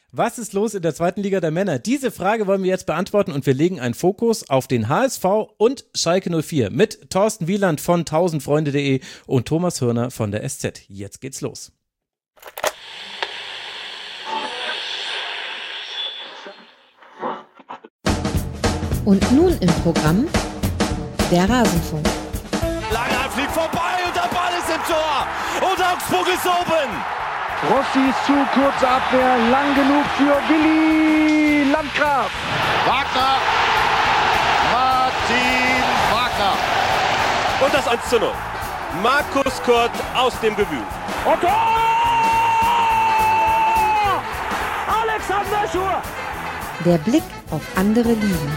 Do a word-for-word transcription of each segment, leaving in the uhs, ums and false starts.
Was ist los in der zweiten Liga der Männer? Diese Frage wollen wir jetzt beantworten und wir legen einen Fokus auf den H S V und Schalke null vier mit Thorsten Wieland von tausendfreunde punkt de und Thomas Hörner von der S Z. Jetzt geht's los. Und nun im Programm der Rasenfunk. Langer fliegt vorbei und der Ball ist im Tor und Augsburg ist oben. Rossi ist zu, kurze Abwehr, lang genug für Willi Landgraf. Wagner, Martin Wagner. Und das eins zu null. Markus Kurt aus dem Gewühl. Und Tor! Alexander Schur! Der Blick auf andere Ligen.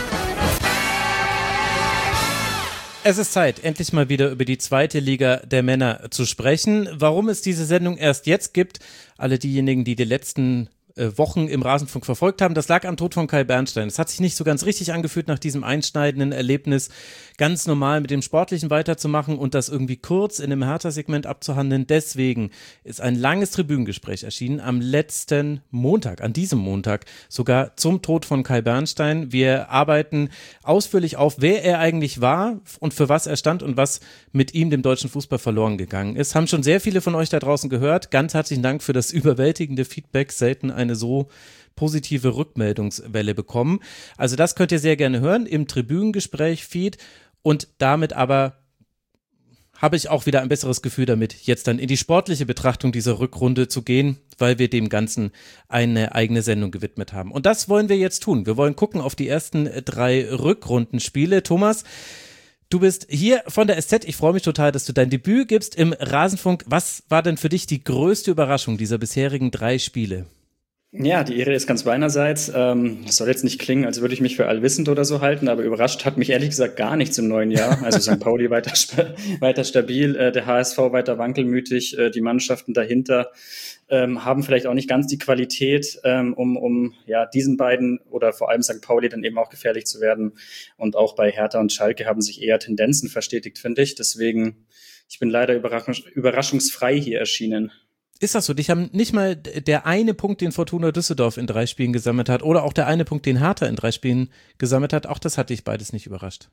Es ist Zeit, endlich mal wieder über die zweite Liga der Männer zu sprechen. Warum es diese Sendung erst jetzt gibt, alle diejenigen, die die letzten äh, Wochen im Rasenfunk verfolgt haben, das lag am Tod von Kai Bernstein. Es hat sich nicht so ganz richtig angefühlt, nach diesem einschneidenden Erlebnis ganz normal mit dem Sportlichen weiterzumachen und das irgendwie kurz in einem Hertha-Segment abzuhandeln. Deswegen ist ein langes Tribünengespräch erschienen am letzten Montag, an diesem Montag, sogar zum Tod von Kai Bernstein. Wir arbeiten ausführlich auf, wer er eigentlich war und für was er stand und was mit ihm, dem deutschen Fußball, verloren gegangen ist. Haben schon sehr viele von euch da draußen gehört. Ganz herzlichen Dank für das überwältigende Feedback. Selten eine so positive Rückmeldungswelle bekommen. Also das könnt ihr sehr gerne hören im Tribünengespräch-Feed. Und damit aber habe ich auch wieder ein besseres Gefühl damit, jetzt dann in die sportliche Betrachtung dieser Rückrunde zu gehen, weil wir dem Ganzen eine eigene Sendung gewidmet haben. Und das wollen wir jetzt tun. Wir wollen gucken auf die ersten drei Rückrundenspiele. Thomas, du bist hier von der S Z. Ich freue mich total, dass du dein Debüt gibst im Rasenfunk. Was war denn für dich die größte Überraschung dieser bisherigen drei Spiele? Ja, die Ehre ist ganz meinerseits. Ähm, das soll jetzt nicht klingen, als würde ich mich für allwissend oder so halten, aber überrascht hat mich ehrlich gesagt gar nichts im neuen Jahr. Also Sankt Pauli weiter, weiter stabil, äh, der H S V weiter wankelmütig, äh, die Mannschaften dahinter ähm, haben vielleicht auch nicht ganz die Qualität, ähm, um, um ja diesen beiden oder vor allem Sankt Pauli dann eben auch gefährlich zu werden. Und auch bei Hertha und Schalke haben sich eher Tendenzen verstetigt, finde ich. Deswegen, ich bin leider überraschungs- überraschungsfrei hier erschienen. Ist das so? Dich haben nicht mal der eine Punkt, den Fortuna Düsseldorf in drei Spielen gesammelt hat oder auch der eine Punkt, den Hertha in drei Spielen gesammelt hat, auch das hat dich beides nicht überrascht?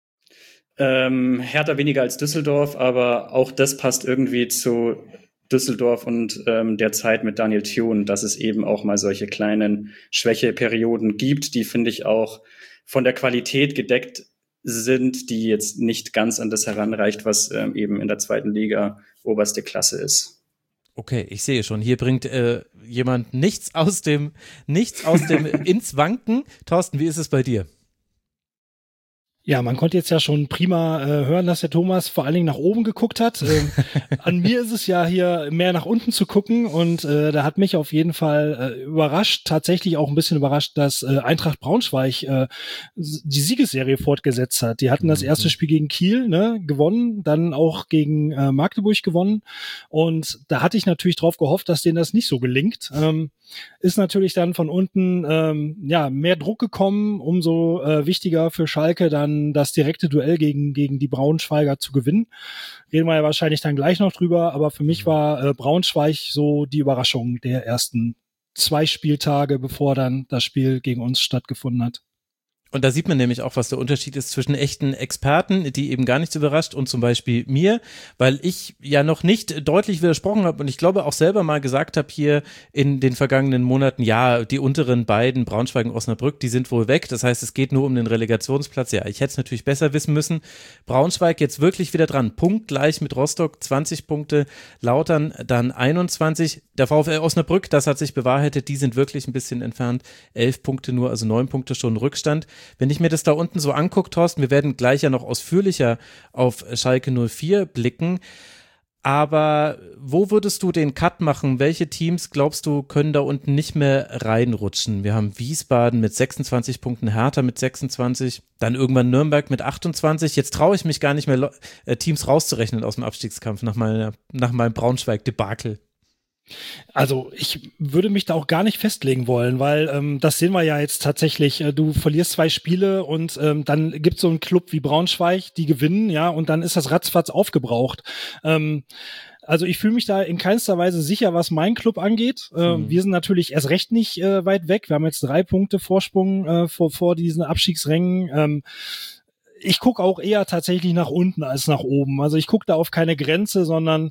Ähm, Hertha weniger als Düsseldorf, aber auch das passt irgendwie zu Düsseldorf und ähm, der Zeit mit Daniel Thune, dass es eben auch mal solche kleinen Schwächeperioden gibt, die, finde ich, auch von der Qualität gedeckt sind, die jetzt nicht ganz an das heranreicht, was ähm, eben in der zweiten Liga oberste Klasse ist. Okay, ich sehe schon, hier bringt äh, jemand nichts aus dem, nichts aus dem ins Wanken. Thorsten, wie ist es bei dir? Ja, man konnte jetzt ja schon prima äh, hören, dass der Thomas vor allen Dingen nach oben geguckt hat. Ähm, an mir ist es ja hier mehr nach unten zu gucken und äh, da hat mich auf jeden Fall äh, überrascht, tatsächlich auch ein bisschen überrascht, dass äh, Eintracht Braunschweig äh, die Siegesserie fortgesetzt hat. Die hatten das erste Spiel gegen Kiel ne, gewonnen, dann auch gegen äh, Magdeburg gewonnen und da hatte ich natürlich drauf gehofft, dass denen das nicht so gelingt. Ähm, ist natürlich dann von unten ähm, ja mehr Druck gekommen, umso äh, wichtiger für Schalke dann das direkte Duell gegen gegen die Braunschweiger zu gewinnen. Reden wir ja wahrscheinlich dann gleich noch drüber, aber für mich war äh, Braunschweig so die Überraschung der ersten zwei Spieltage, bevor dann das Spiel gegen uns stattgefunden hat. Und da sieht man nämlich auch, was der Unterschied ist zwischen echten Experten, die eben gar nichts überrascht, und zum Beispiel mir, weil ich ja noch nicht deutlich widersprochen habe und ich glaube auch selber mal gesagt habe hier in den vergangenen Monaten, ja, die unteren beiden, Braunschweig und Osnabrück, die sind wohl weg. Das heißt, es geht nur um den Relegationsplatz. Ja, ich hätte es natürlich besser wissen müssen. Braunschweig jetzt wirklich wieder dran. Punktgleich mit Rostock, zwanzig Punkte, Lautern dann einundzwanzig. Der VfL Osnabrück, das hat sich bewahrheitet, die sind wirklich ein bisschen entfernt. elf Punkte nur, also neun Punkte schon Rückstand. Wenn ich mir das da unten so angucke, Thorsten, wir werden gleich ja noch ausführlicher auf Schalke null vier blicken, aber wo würdest du den Cut machen? Welche Teams, glaubst du, können da unten nicht mehr reinrutschen? Wir haben Wiesbaden mit sechsundzwanzig Punkten, Hertha mit sechsundzwanzig, dann irgendwann Nürnberg mit achtundzwanzig. Jetzt traue ich mich gar nicht mehr, äh, Teams rauszurechnen aus dem Abstiegskampf nach, meiner, nach meinem Braunschweig-Debakel. Also ich würde mich da auch gar nicht festlegen wollen, weil ähm, das sehen wir ja jetzt tatsächlich, äh, du verlierst zwei Spiele und ähm, dann gibt es so einen Club wie Braunschweig, die gewinnen, ja, und dann ist das ratzfatz aufgebraucht. Ähm, Also ich fühle mich da in keinster Weise sicher, was mein Club angeht. Äh, mhm. Wir sind natürlich erst recht nicht äh, weit weg. Wir haben jetzt drei Punkte Vorsprung äh, vor, vor diesen Abstiegsrängen. Ähm, ich gucke auch eher tatsächlich nach unten als nach oben. Also ich gucke da auf keine Grenze, sondern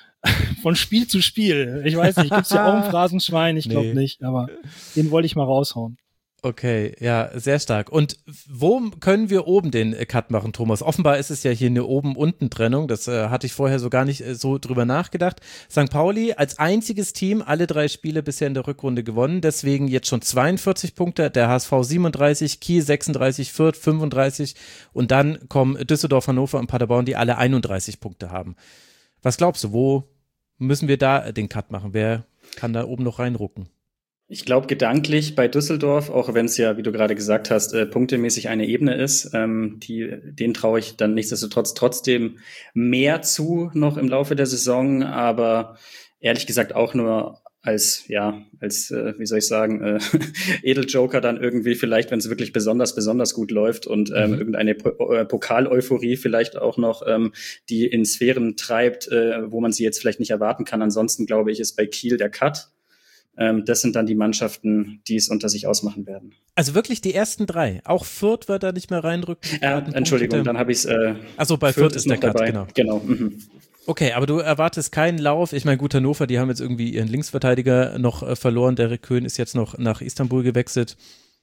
von Spiel zu Spiel. Ich weiß nicht, gibt's ja auch ein Phrasenschwein? Ich glaube nee. nicht, aber den wollte ich mal raushauen. Okay, ja, sehr stark. Und wo können wir oben den Cut machen, Thomas? Offenbar ist es ja hier eine Oben-Unten-Trennung. Das äh, hatte ich vorher so gar nicht äh, so drüber nachgedacht. Sankt Pauli als einziges Team alle drei Spiele bisher in der Rückrunde gewonnen. Deswegen jetzt schon zweiundvierzig Punkte. Der H S V siebenunddreißig, Kiel sechsunddreißig, Fürth fünfunddreißig. Und dann kommen Düsseldorf, Hannover und Paderborn, die alle einunddreißig Punkte haben. Was glaubst du, wo müssen wir da den Cut machen? Wer kann da oben noch reinrucken? Ich glaube gedanklich bei Düsseldorf, auch wenn es ja, wie du gerade gesagt hast, äh, punktemäßig eine Ebene ist, ähm, die, denen traue ich dann nichtsdestotrotz trotzdem mehr zu noch im Laufe der Saison, aber ehrlich gesagt auch nur als, ja, als, äh, wie soll ich sagen, äh, Edeljoker dann irgendwie vielleicht, wenn es wirklich besonders, besonders gut läuft und ähm, mhm. irgendeine po- äh, Pokal-Euphorie vielleicht auch noch, ähm, die in Sphären treibt, äh, wo man sie jetzt vielleicht nicht erwarten kann. Ansonsten glaube ich, ist bei Kiel der Cut. Ähm, das sind dann die Mannschaften, die es unter sich ausmachen werden. Also wirklich die ersten drei. Auch Fürth wird da nicht mehr reinrücken. Ja, Entschuldigung, Punkte. Dann habe ich es. Äh, Achso, bei Fürth, Fürth ist der Cut, dabei. genau. Genau. Mhm. Okay, aber du erwartest keinen Lauf. Ich meine, gut, Hannover, die haben jetzt irgendwie ihren Linksverteidiger noch äh, verloren. Derek Köhn ist jetzt noch nach Istanbul gewechselt.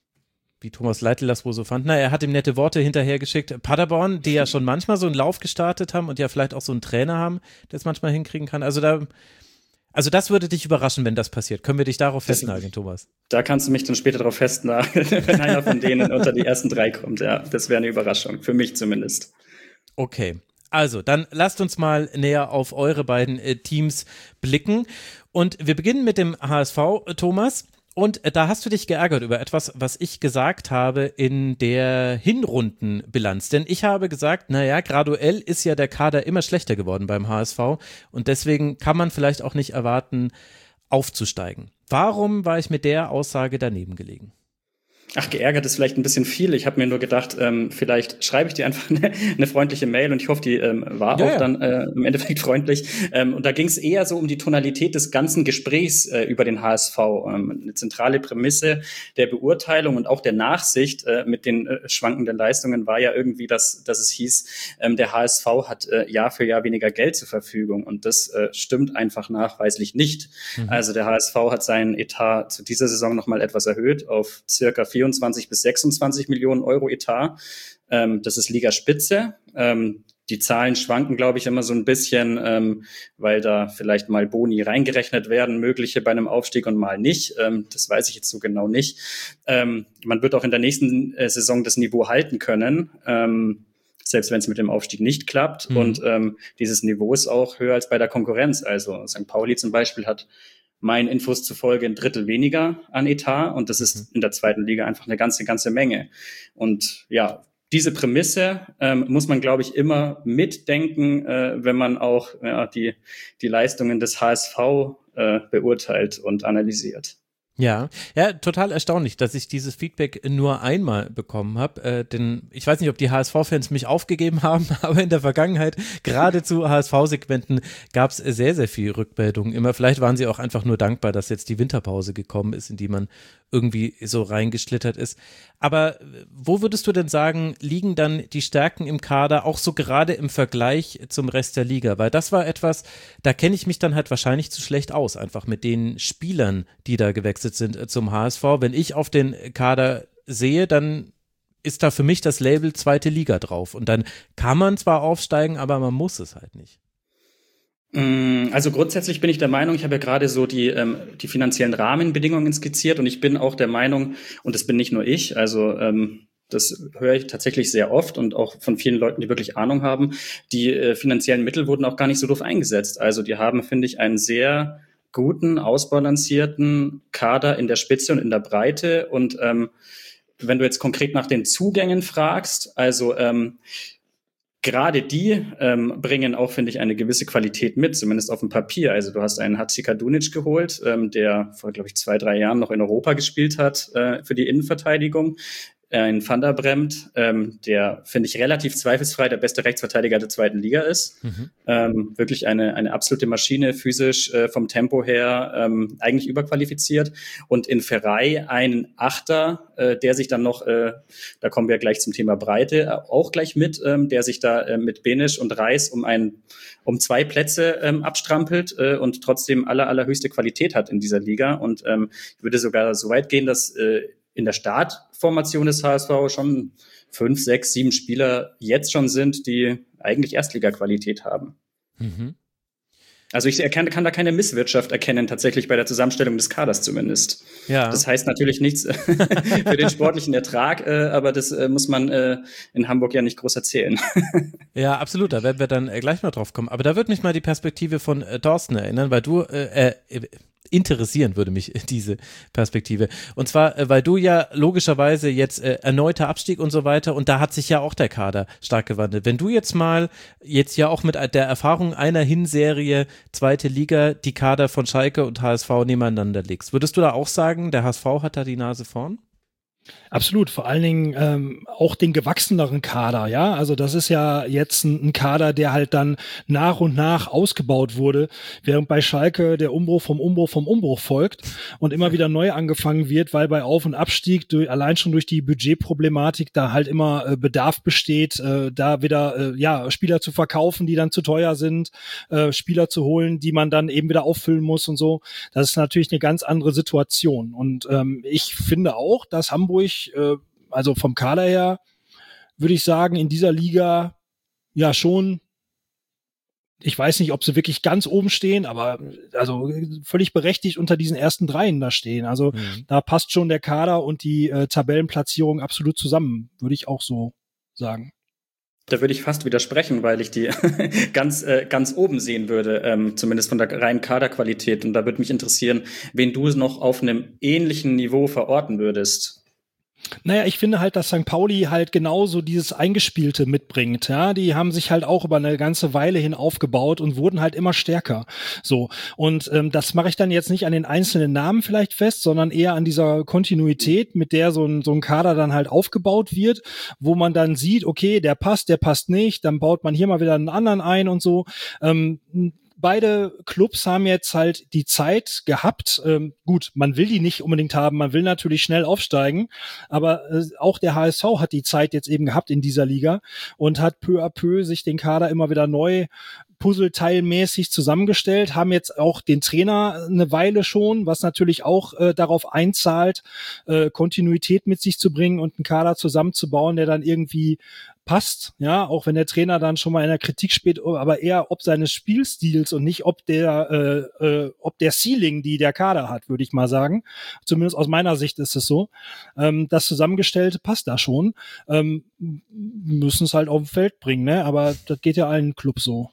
Wie Thomas Leitl das wohl so fand. Na, er hat ihm nette Worte hinterhergeschickt. Paderborn, die ja schon manchmal so einen Lauf gestartet haben und ja vielleicht auch so einen Trainer haben, der es manchmal hinkriegen kann. Also da. Also das würde dich überraschen, wenn das passiert. Können wir dich darauf festnageln, Thomas? Da kannst du mich dann später darauf festnageln, wenn einer von denen unter die ersten drei kommt. Ja, das wäre eine Überraschung, für mich zumindest. Okay, also dann lasst uns mal näher auf eure beiden äh, Teams blicken. Und wir beginnen mit dem H S V, Thomas. Und da hast du dich geärgert über etwas, was ich gesagt habe in der Hinrundenbilanz. Denn ich habe gesagt, naja, graduell ist ja der Kader immer schlechter geworden beim H S V und deswegen kann man vielleicht auch nicht erwarten, aufzusteigen. Warum war ich mit der Aussage daneben gelegen? Ach, geärgert ist vielleicht ein bisschen viel. Ich habe mir nur gedacht, ähm, vielleicht schreibe ich dir einfach eine, eine freundliche Mail und ich hoffe, die ähm, war ja, auch ja. dann äh, im Endeffekt freundlich. Ähm, und da ging es eher so um die Tonalität des ganzen Gesprächs äh, über den H S V. Ähm, eine zentrale Prämisse der Beurteilung und auch der Nachsicht äh, mit den äh, schwankenden Leistungen war ja irgendwie, dass, dass es hieß, ähm, der H S V hat äh, Jahr für Jahr weniger Geld zur Verfügung. Und das äh, stimmt einfach nachweislich nicht. Mhm. Also der H S V hat seinen Etat zu dieser Saison nochmal etwas erhöht auf circa vierundzwanzig bis sechsundzwanzig Millionen Euro Etat. Ähm, das ist Ligaspitze. Ähm, die Zahlen schwanken, glaube ich, immer so ein bisschen, ähm, weil da vielleicht mal Boni reingerechnet werden, mögliche bei einem Aufstieg und mal nicht. Ähm, das weiß ich jetzt so genau nicht. Ähm, man wird auch in der nächsten äh, Saison das Niveau halten können, ähm, selbst wenn es mit dem Aufstieg nicht klappt. Mhm. Und ähm, dieses Niveau ist auch höher als bei der Konkurrenz. Also Sankt Pauli zum Beispiel hat meinen Infos zufolge ein Drittel weniger an Etat und das ist in der zweiten Liga einfach eine ganze, ganze Menge. Und ja, diese Prämisse ähm, muss man, glaube ich, immer mitdenken, äh, wenn man auch ja, die, die Leistungen des H S V äh, beurteilt und analysiert. Ja, ja, total erstaunlich, dass ich dieses Feedback nur einmal bekommen habe, äh, denn ich weiß nicht, ob die H S V-Fans mich aufgegeben haben, aber in der Vergangenheit, gerade zu H S V-Segmenten, gab es sehr, sehr viel Rückmeldungen immer. Vielleicht waren sie auch einfach nur dankbar, dass jetzt die Winterpause gekommen ist, in die man irgendwie so reingeschlittert ist. Aber wo würdest du denn sagen, liegen dann die Stärken im Kader, auch so gerade im Vergleich zum Rest der Liga? Weil das war etwas, da kenne ich mich dann halt wahrscheinlich zu schlecht aus, einfach mit den Spielern, die da gewechselt sind zum H S V. Wenn ich auf den Kader sehe, dann ist da für mich das Label zweite Liga drauf. Und dann kann man zwar aufsteigen, aber man muss es halt nicht. Also grundsätzlich bin ich der Meinung, ich habe ja gerade so die, ähm, die finanziellen Rahmenbedingungen skizziert und ich bin auch der Meinung, und das bin nicht nur ich, also ähm, das höre ich tatsächlich sehr oft und auch von vielen Leuten, die wirklich Ahnung haben, die äh, finanziellen Mittel wurden auch gar nicht so doof eingesetzt. Also die haben, finde ich, einen sehr guten, ausbalancierten Kader in der Spitze und in der Breite und ähm, wenn du jetzt konkret nach den Zugängen fragst, also ähm, gerade die ähm, bringen auch, finde ich, eine gewisse Qualität mit, zumindest auf dem Papier. Also du hast einen Hatzikadunic geholt, ähm, der vor, glaube ich, zwei, drei Jahren noch in Europa gespielt hat äh, für die Innenverteidigung. ein Van der Bremt, ähm, der, finde ich, relativ zweifelsfrei der beste Rechtsverteidiger der zweiten Liga ist. Mhm. Ähm, wirklich eine, eine absolute Maschine, physisch, äh, vom Tempo her, ähm, eigentlich überqualifiziert. Und in Ferrei einen Achter, äh, der sich dann noch, äh, da kommen wir gleich zum Thema Breite, auch gleich mit, ähm, der sich da äh, mit Benisch und Reis um ein, um zwei Plätze ähm, abstrampelt äh, und trotzdem aller, allerhöchste Qualität hat in dieser Liga. Und ähm, ich würde sogar so weit gehen, dass äh, in der Startformation des H S V schon fünf, sechs, sieben Spieler jetzt schon sind, die eigentlich Erstliga-Qualität haben. Mhm. Also ich erkenne, kann da keine Misswirtschaft erkennen, tatsächlich bei der Zusammenstellung des Kaders zumindest. Ja. Das heißt natürlich nichts für den sportlichen Ertrag, äh, aber das äh, muss man äh, in Hamburg ja nicht groß erzählen. Ja, absolut, da werden wir dann äh, gleich mal drauf kommen. Aber da würde mich mal die Perspektive von äh, Thorsten erinnern, weil du äh, äh, interessieren würde mich diese Perspektive. Und zwar, äh, weil du ja logischerweise jetzt äh, erneuter Abstieg und so weiter, und da hat sich ja auch der Kader stark gewandelt. Wenn du jetzt mal, jetzt ja auch mit der Erfahrung einer Hinserie zweite Liga, die Kader von Schalke und H S V nebeneinander legst, würdest du da auch sagen, der H S V hat da die Nase vorn? Absolut, vor allen Dingen ähm, auch den gewachseneren Kader, ja, also das ist ja jetzt ein, ein Kader, der halt dann nach und nach ausgebaut wurde, während bei Schalke der Umbruch vom Umbruch vom Umbruch folgt und immer wieder neu angefangen wird, weil bei Auf- und Abstieg durch, allein schon durch die Budgetproblematik da halt immer äh, Bedarf besteht, äh, da wieder äh, ja Spieler zu verkaufen, die dann zu teuer sind, äh, Spieler zu holen, die man dann eben wieder auffüllen muss und so. Das ist natürlich eine ganz andere Situation und ähm, ich finde auch, dass Hamburg also vom Kader her, würde ich sagen, in dieser Liga ja schon, ich weiß nicht, ob sie wirklich ganz oben stehen, aber also völlig berechtigt unter diesen ersten Dreien da stehen. Also mhm. da passt schon der Kader und die äh, Tabellenplatzierung absolut zusammen, würde ich auch so sagen. Da würde ich fast widersprechen, weil ich die ganz äh, ganz oben sehen würde, ähm, zumindest von der reinen Kaderqualität. Und da würde mich interessieren, wen du noch auf einem ähnlichen Niveau verorten würdest. Naja, ich finde halt, dass Sankt Pauli halt genauso dieses Eingespielte mitbringt, ja, die haben sich halt auch über eine ganze Weile hin aufgebaut und wurden halt immer stärker, so, und ähm, das mache ich dann jetzt nicht an den einzelnen Namen vielleicht fest, sondern eher an dieser Kontinuität, mit der so ein, so ein Kader dann halt aufgebaut wird, wo man dann sieht, okay, der passt, der passt nicht, dann baut man hier mal wieder einen anderen ein und so, ähm, beide Clubs haben jetzt halt die Zeit gehabt, ähm, gut, man will die nicht unbedingt haben, man will natürlich schnell aufsteigen, aber äh, auch der H S V hat die Zeit jetzt eben gehabt in dieser Liga und hat peu à peu sich den Kader immer wieder neu puzzleteilmäßig zusammengestellt, haben jetzt auch den Trainer eine Weile schon, was natürlich auch äh, darauf einzahlt, äh, Kontinuität mit sich zu bringen und einen Kader zusammenzubauen, der dann irgendwie passt, ja, auch wenn der Trainer dann schon mal in der Kritik spielt, aber eher ob seines Spielstils und nicht ob der äh, äh, ob der Ceiling, die der Kader hat, würde ich mal sagen. Zumindest aus meiner Sicht ist es so. Ähm, das Zusammengestellte passt da schon. Ähm, müssen es halt auf dem Feld bringen, ne? Aber das geht ja allen Clubs so.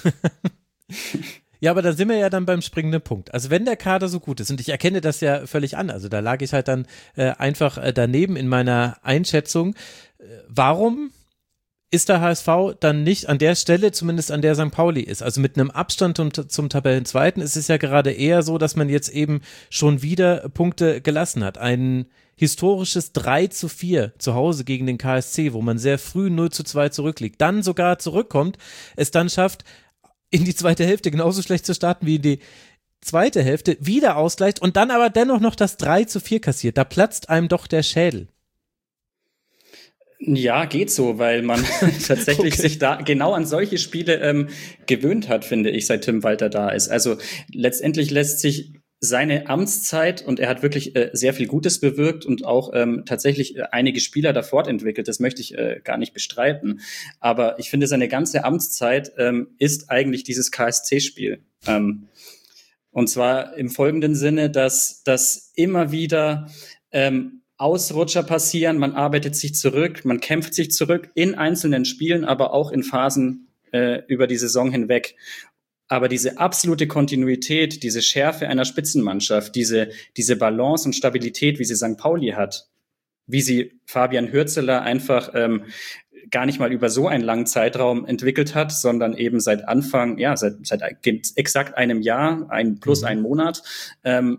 Ja, aber da sind wir ja dann beim springenden Punkt. Also wenn der Kader so gut ist, und ich erkenne das ja völlig an, also da lag ich halt dann äh, einfach äh, daneben in meiner Einschätzung, äh, warum ist der H S V dann nicht an der Stelle, zumindest an der Sankt Pauli ist? Also mit einem Abstand zum, zum Tabellenzweiten ist es ja gerade eher so, dass man jetzt eben schon wieder Punkte gelassen hat. Ein historisches drei zu vier zu Hause gegen den K S C, wo man sehr früh null zu zwei zurückliegt, dann sogar zurückkommt, es dann schafft, in die zweite Hälfte genauso schlecht zu starten wie in die zweite Hälfte, wieder ausgleicht und dann aber dennoch noch das drei zu vier kassiert. Da platzt einem doch der Schädel. Ja, geht so, weil man tatsächlich okay. sich da genau an solche Spiele ähm, gewöhnt hat, finde ich, seit Tim Walter da ist. Also letztendlich lässt sich seine Amtszeit, und er hat wirklich äh, sehr viel Gutes bewirkt und auch ähm, tatsächlich äh, einige Spieler da fortentwickelt, das möchte ich äh, gar nicht bestreiten. Aber ich finde, seine ganze Amtszeit ähm, ist eigentlich dieses K S C-Spiel. Ähm, und zwar im folgenden Sinne, dass das immer wieder ähm, Ausrutscher passieren, man arbeitet sich zurück, man kämpft sich zurück in einzelnen Spielen, aber auch in Phasen äh, über die Saison hinweg. Aber diese absolute Kontinuität, diese Schärfe einer Spitzenmannschaft, diese, diese Balance und Stabilität, wie sie Sankt Pauli hat, wie sie Fabian Hürzeler einfach ähm, gar nicht mal über so einen langen Zeitraum entwickelt hat, sondern eben seit Anfang, ja, seit, seit exakt einem Jahr, ein plus mhm. einen Monat, ähm,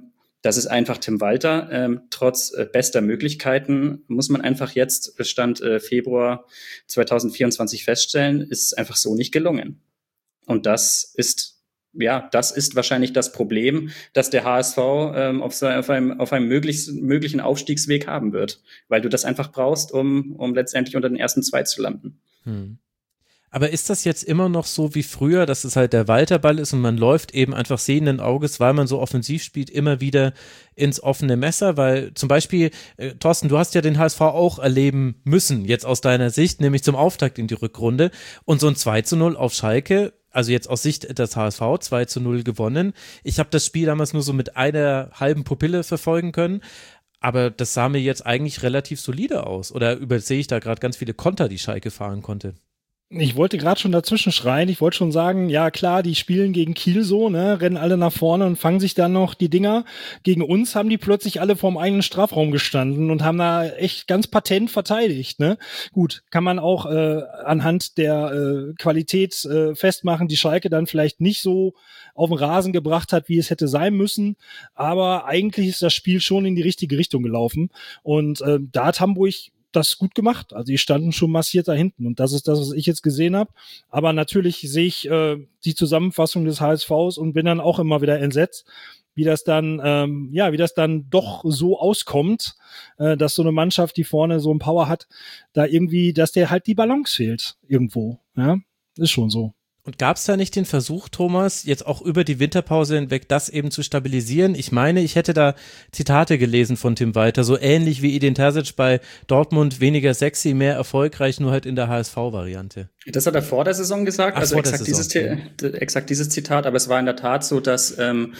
Das ist einfach Tim Walter. Ähm, trotz äh, bester Möglichkeiten muss man einfach jetzt, Stand äh, Februar zwanzig vierundzwanzig feststellen, ist einfach so nicht gelungen. Und das ist, ja, das ist wahrscheinlich das Problem, das der H S V ähm, auf, so, auf einem, auf einem möglichst, möglichen Aufstiegsweg haben wird. Weil du das einfach brauchst, um, um letztendlich unter den ersten zwei zu landen. Hm. Aber ist das jetzt immer noch so wie früher, dass es halt der Walterball ist und man läuft eben einfach sehenden Auges, weil man so offensiv spielt, immer wieder ins offene Messer? Weil zum Beispiel, äh, Thorsten, du hast ja den H S V auch erleben müssen, jetzt aus deiner Sicht, nämlich zum Auftakt in die Rückrunde. Und so ein zwei zu null auf Schalke, also jetzt aus Sicht des H S V, zwei zu null gewonnen. Ich habe das Spiel damals nur so mit einer halben Pupille verfolgen können. Aber das sah mir jetzt eigentlich relativ solide aus. Oder übersehe ich da gerade ganz viele Konter, die Schalke fahren konnte? Ich wollte gerade schon dazwischen schreien. Ich wollte schon sagen, ja klar, die spielen gegen Kiel so, ne, rennen alle nach vorne und fangen sich dann noch die Dinger. Gegen uns haben die plötzlich alle vorm eigenen Strafraum gestanden und haben da echt ganz patent verteidigt, ne. Gut, kann man auch äh, anhand der äh, Qualität äh, festmachen, die Schalke dann vielleicht nicht so auf den Rasen gebracht hat, wie es hätte sein müssen. Aber eigentlich ist das Spiel schon in die richtige Richtung gelaufen. Und äh, da hat Hamburg das gut gemacht. Also die standen schon massiert da hinten und das ist das, was ich jetzt gesehen habe. Aber natürlich sehe ich äh, die Zusammenfassung des H S Vs und bin dann auch immer wieder entsetzt, wie das dann, ähm, ja, wie das dann doch so auskommt, äh, dass so eine Mannschaft, die vorne so ein Power hat, da irgendwie, dass der halt die Balance fehlt irgendwo. Ja, ist schon so. Und gab es da nicht den Versuch, Thomas, jetzt auch über die Winterpause hinweg das eben zu stabilisieren? Ich meine, ich hätte da Zitate gelesen von Tim Walter, so ähnlich wie Edin Terzic bei Dortmund, weniger sexy, mehr erfolgreich, nur halt in der H S V-Variante. Das hat er vor der Saison gesagt, Ach, also exakt dieses, exakt dieses Zitat, aber es war in der Tat so, dass ähm,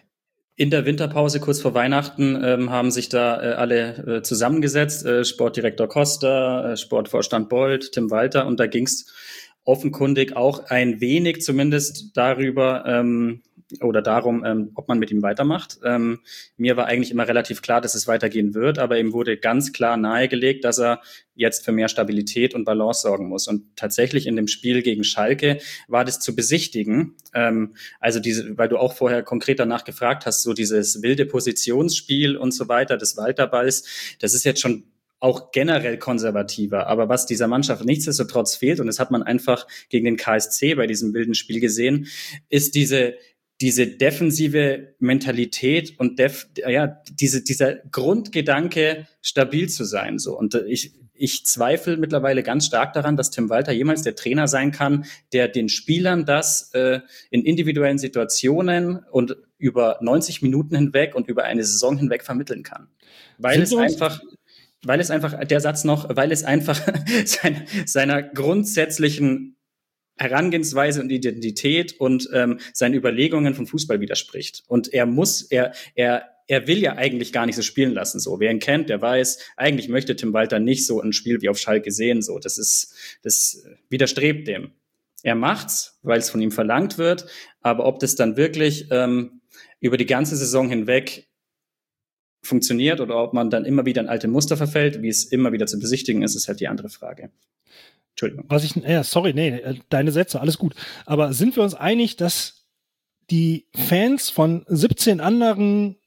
in der Winterpause kurz vor Weihnachten ähm, haben sich da äh, alle äh, zusammengesetzt, äh, Sportdirektor Costa, äh, Sportvorstand Bold, Tim Walter, und da ging's offenkundig auch ein wenig zumindest darüber ähm, oder darum, ähm, ob man mit ihm weitermacht. Ähm, mir war eigentlich immer relativ klar, dass es weitergehen wird, aber ihm wurde ganz klar nahegelegt, dass er jetzt für mehr Stabilität und Balance sorgen muss. Und tatsächlich in dem Spiel gegen Schalke war das zu besichtigen. Ähm, also diese, weil du auch vorher konkret danach gefragt hast, so dieses wilde Positionsspiel und so weiter des Walterballs, das ist jetzt schon auch generell konservativer. Aber was dieser Mannschaft nichtsdestotrotz fehlt, und das hat man einfach gegen den K S C bei diesem wilden Spiel gesehen, ist diese diese defensive Mentalität und def, ja, diese dieser Grundgedanke, stabil zu sein. So. Und ich ich zweifle mittlerweile ganz stark daran, dass Tim Walter jemals der Trainer sein kann, der den Spielern das äh, in individuellen Situationen und über neunzig Minuten hinweg und über eine Saison hinweg vermitteln kann. Weil es einfach Weil es einfach, der Satz noch, weil es einfach sein, seiner grundsätzlichen Herangehensweise und Identität und ähm, seinen Überlegungen vom Fußball widerspricht. Und er muss, er, er, er will ja eigentlich gar nicht so spielen lassen. So, wer ihn kennt, der weiß, eigentlich möchte Tim Walter nicht so ein Spiel wie auf Schalke sehen. So, das ist, das widerstrebt dem. Er macht's, weil es von ihm verlangt wird. Aber ob das dann wirklich ähm, über die ganze Saison hinweg funktioniert oder ob man dann immer wieder in alte Muster verfällt, wie es immer wieder zu besichtigen ist, ist halt die andere Frage. Entschuldigung. Was ich, ja, sorry, nee, deine Sätze, alles gut. Aber sind wir uns einig, dass die Fans von siebzehn anderen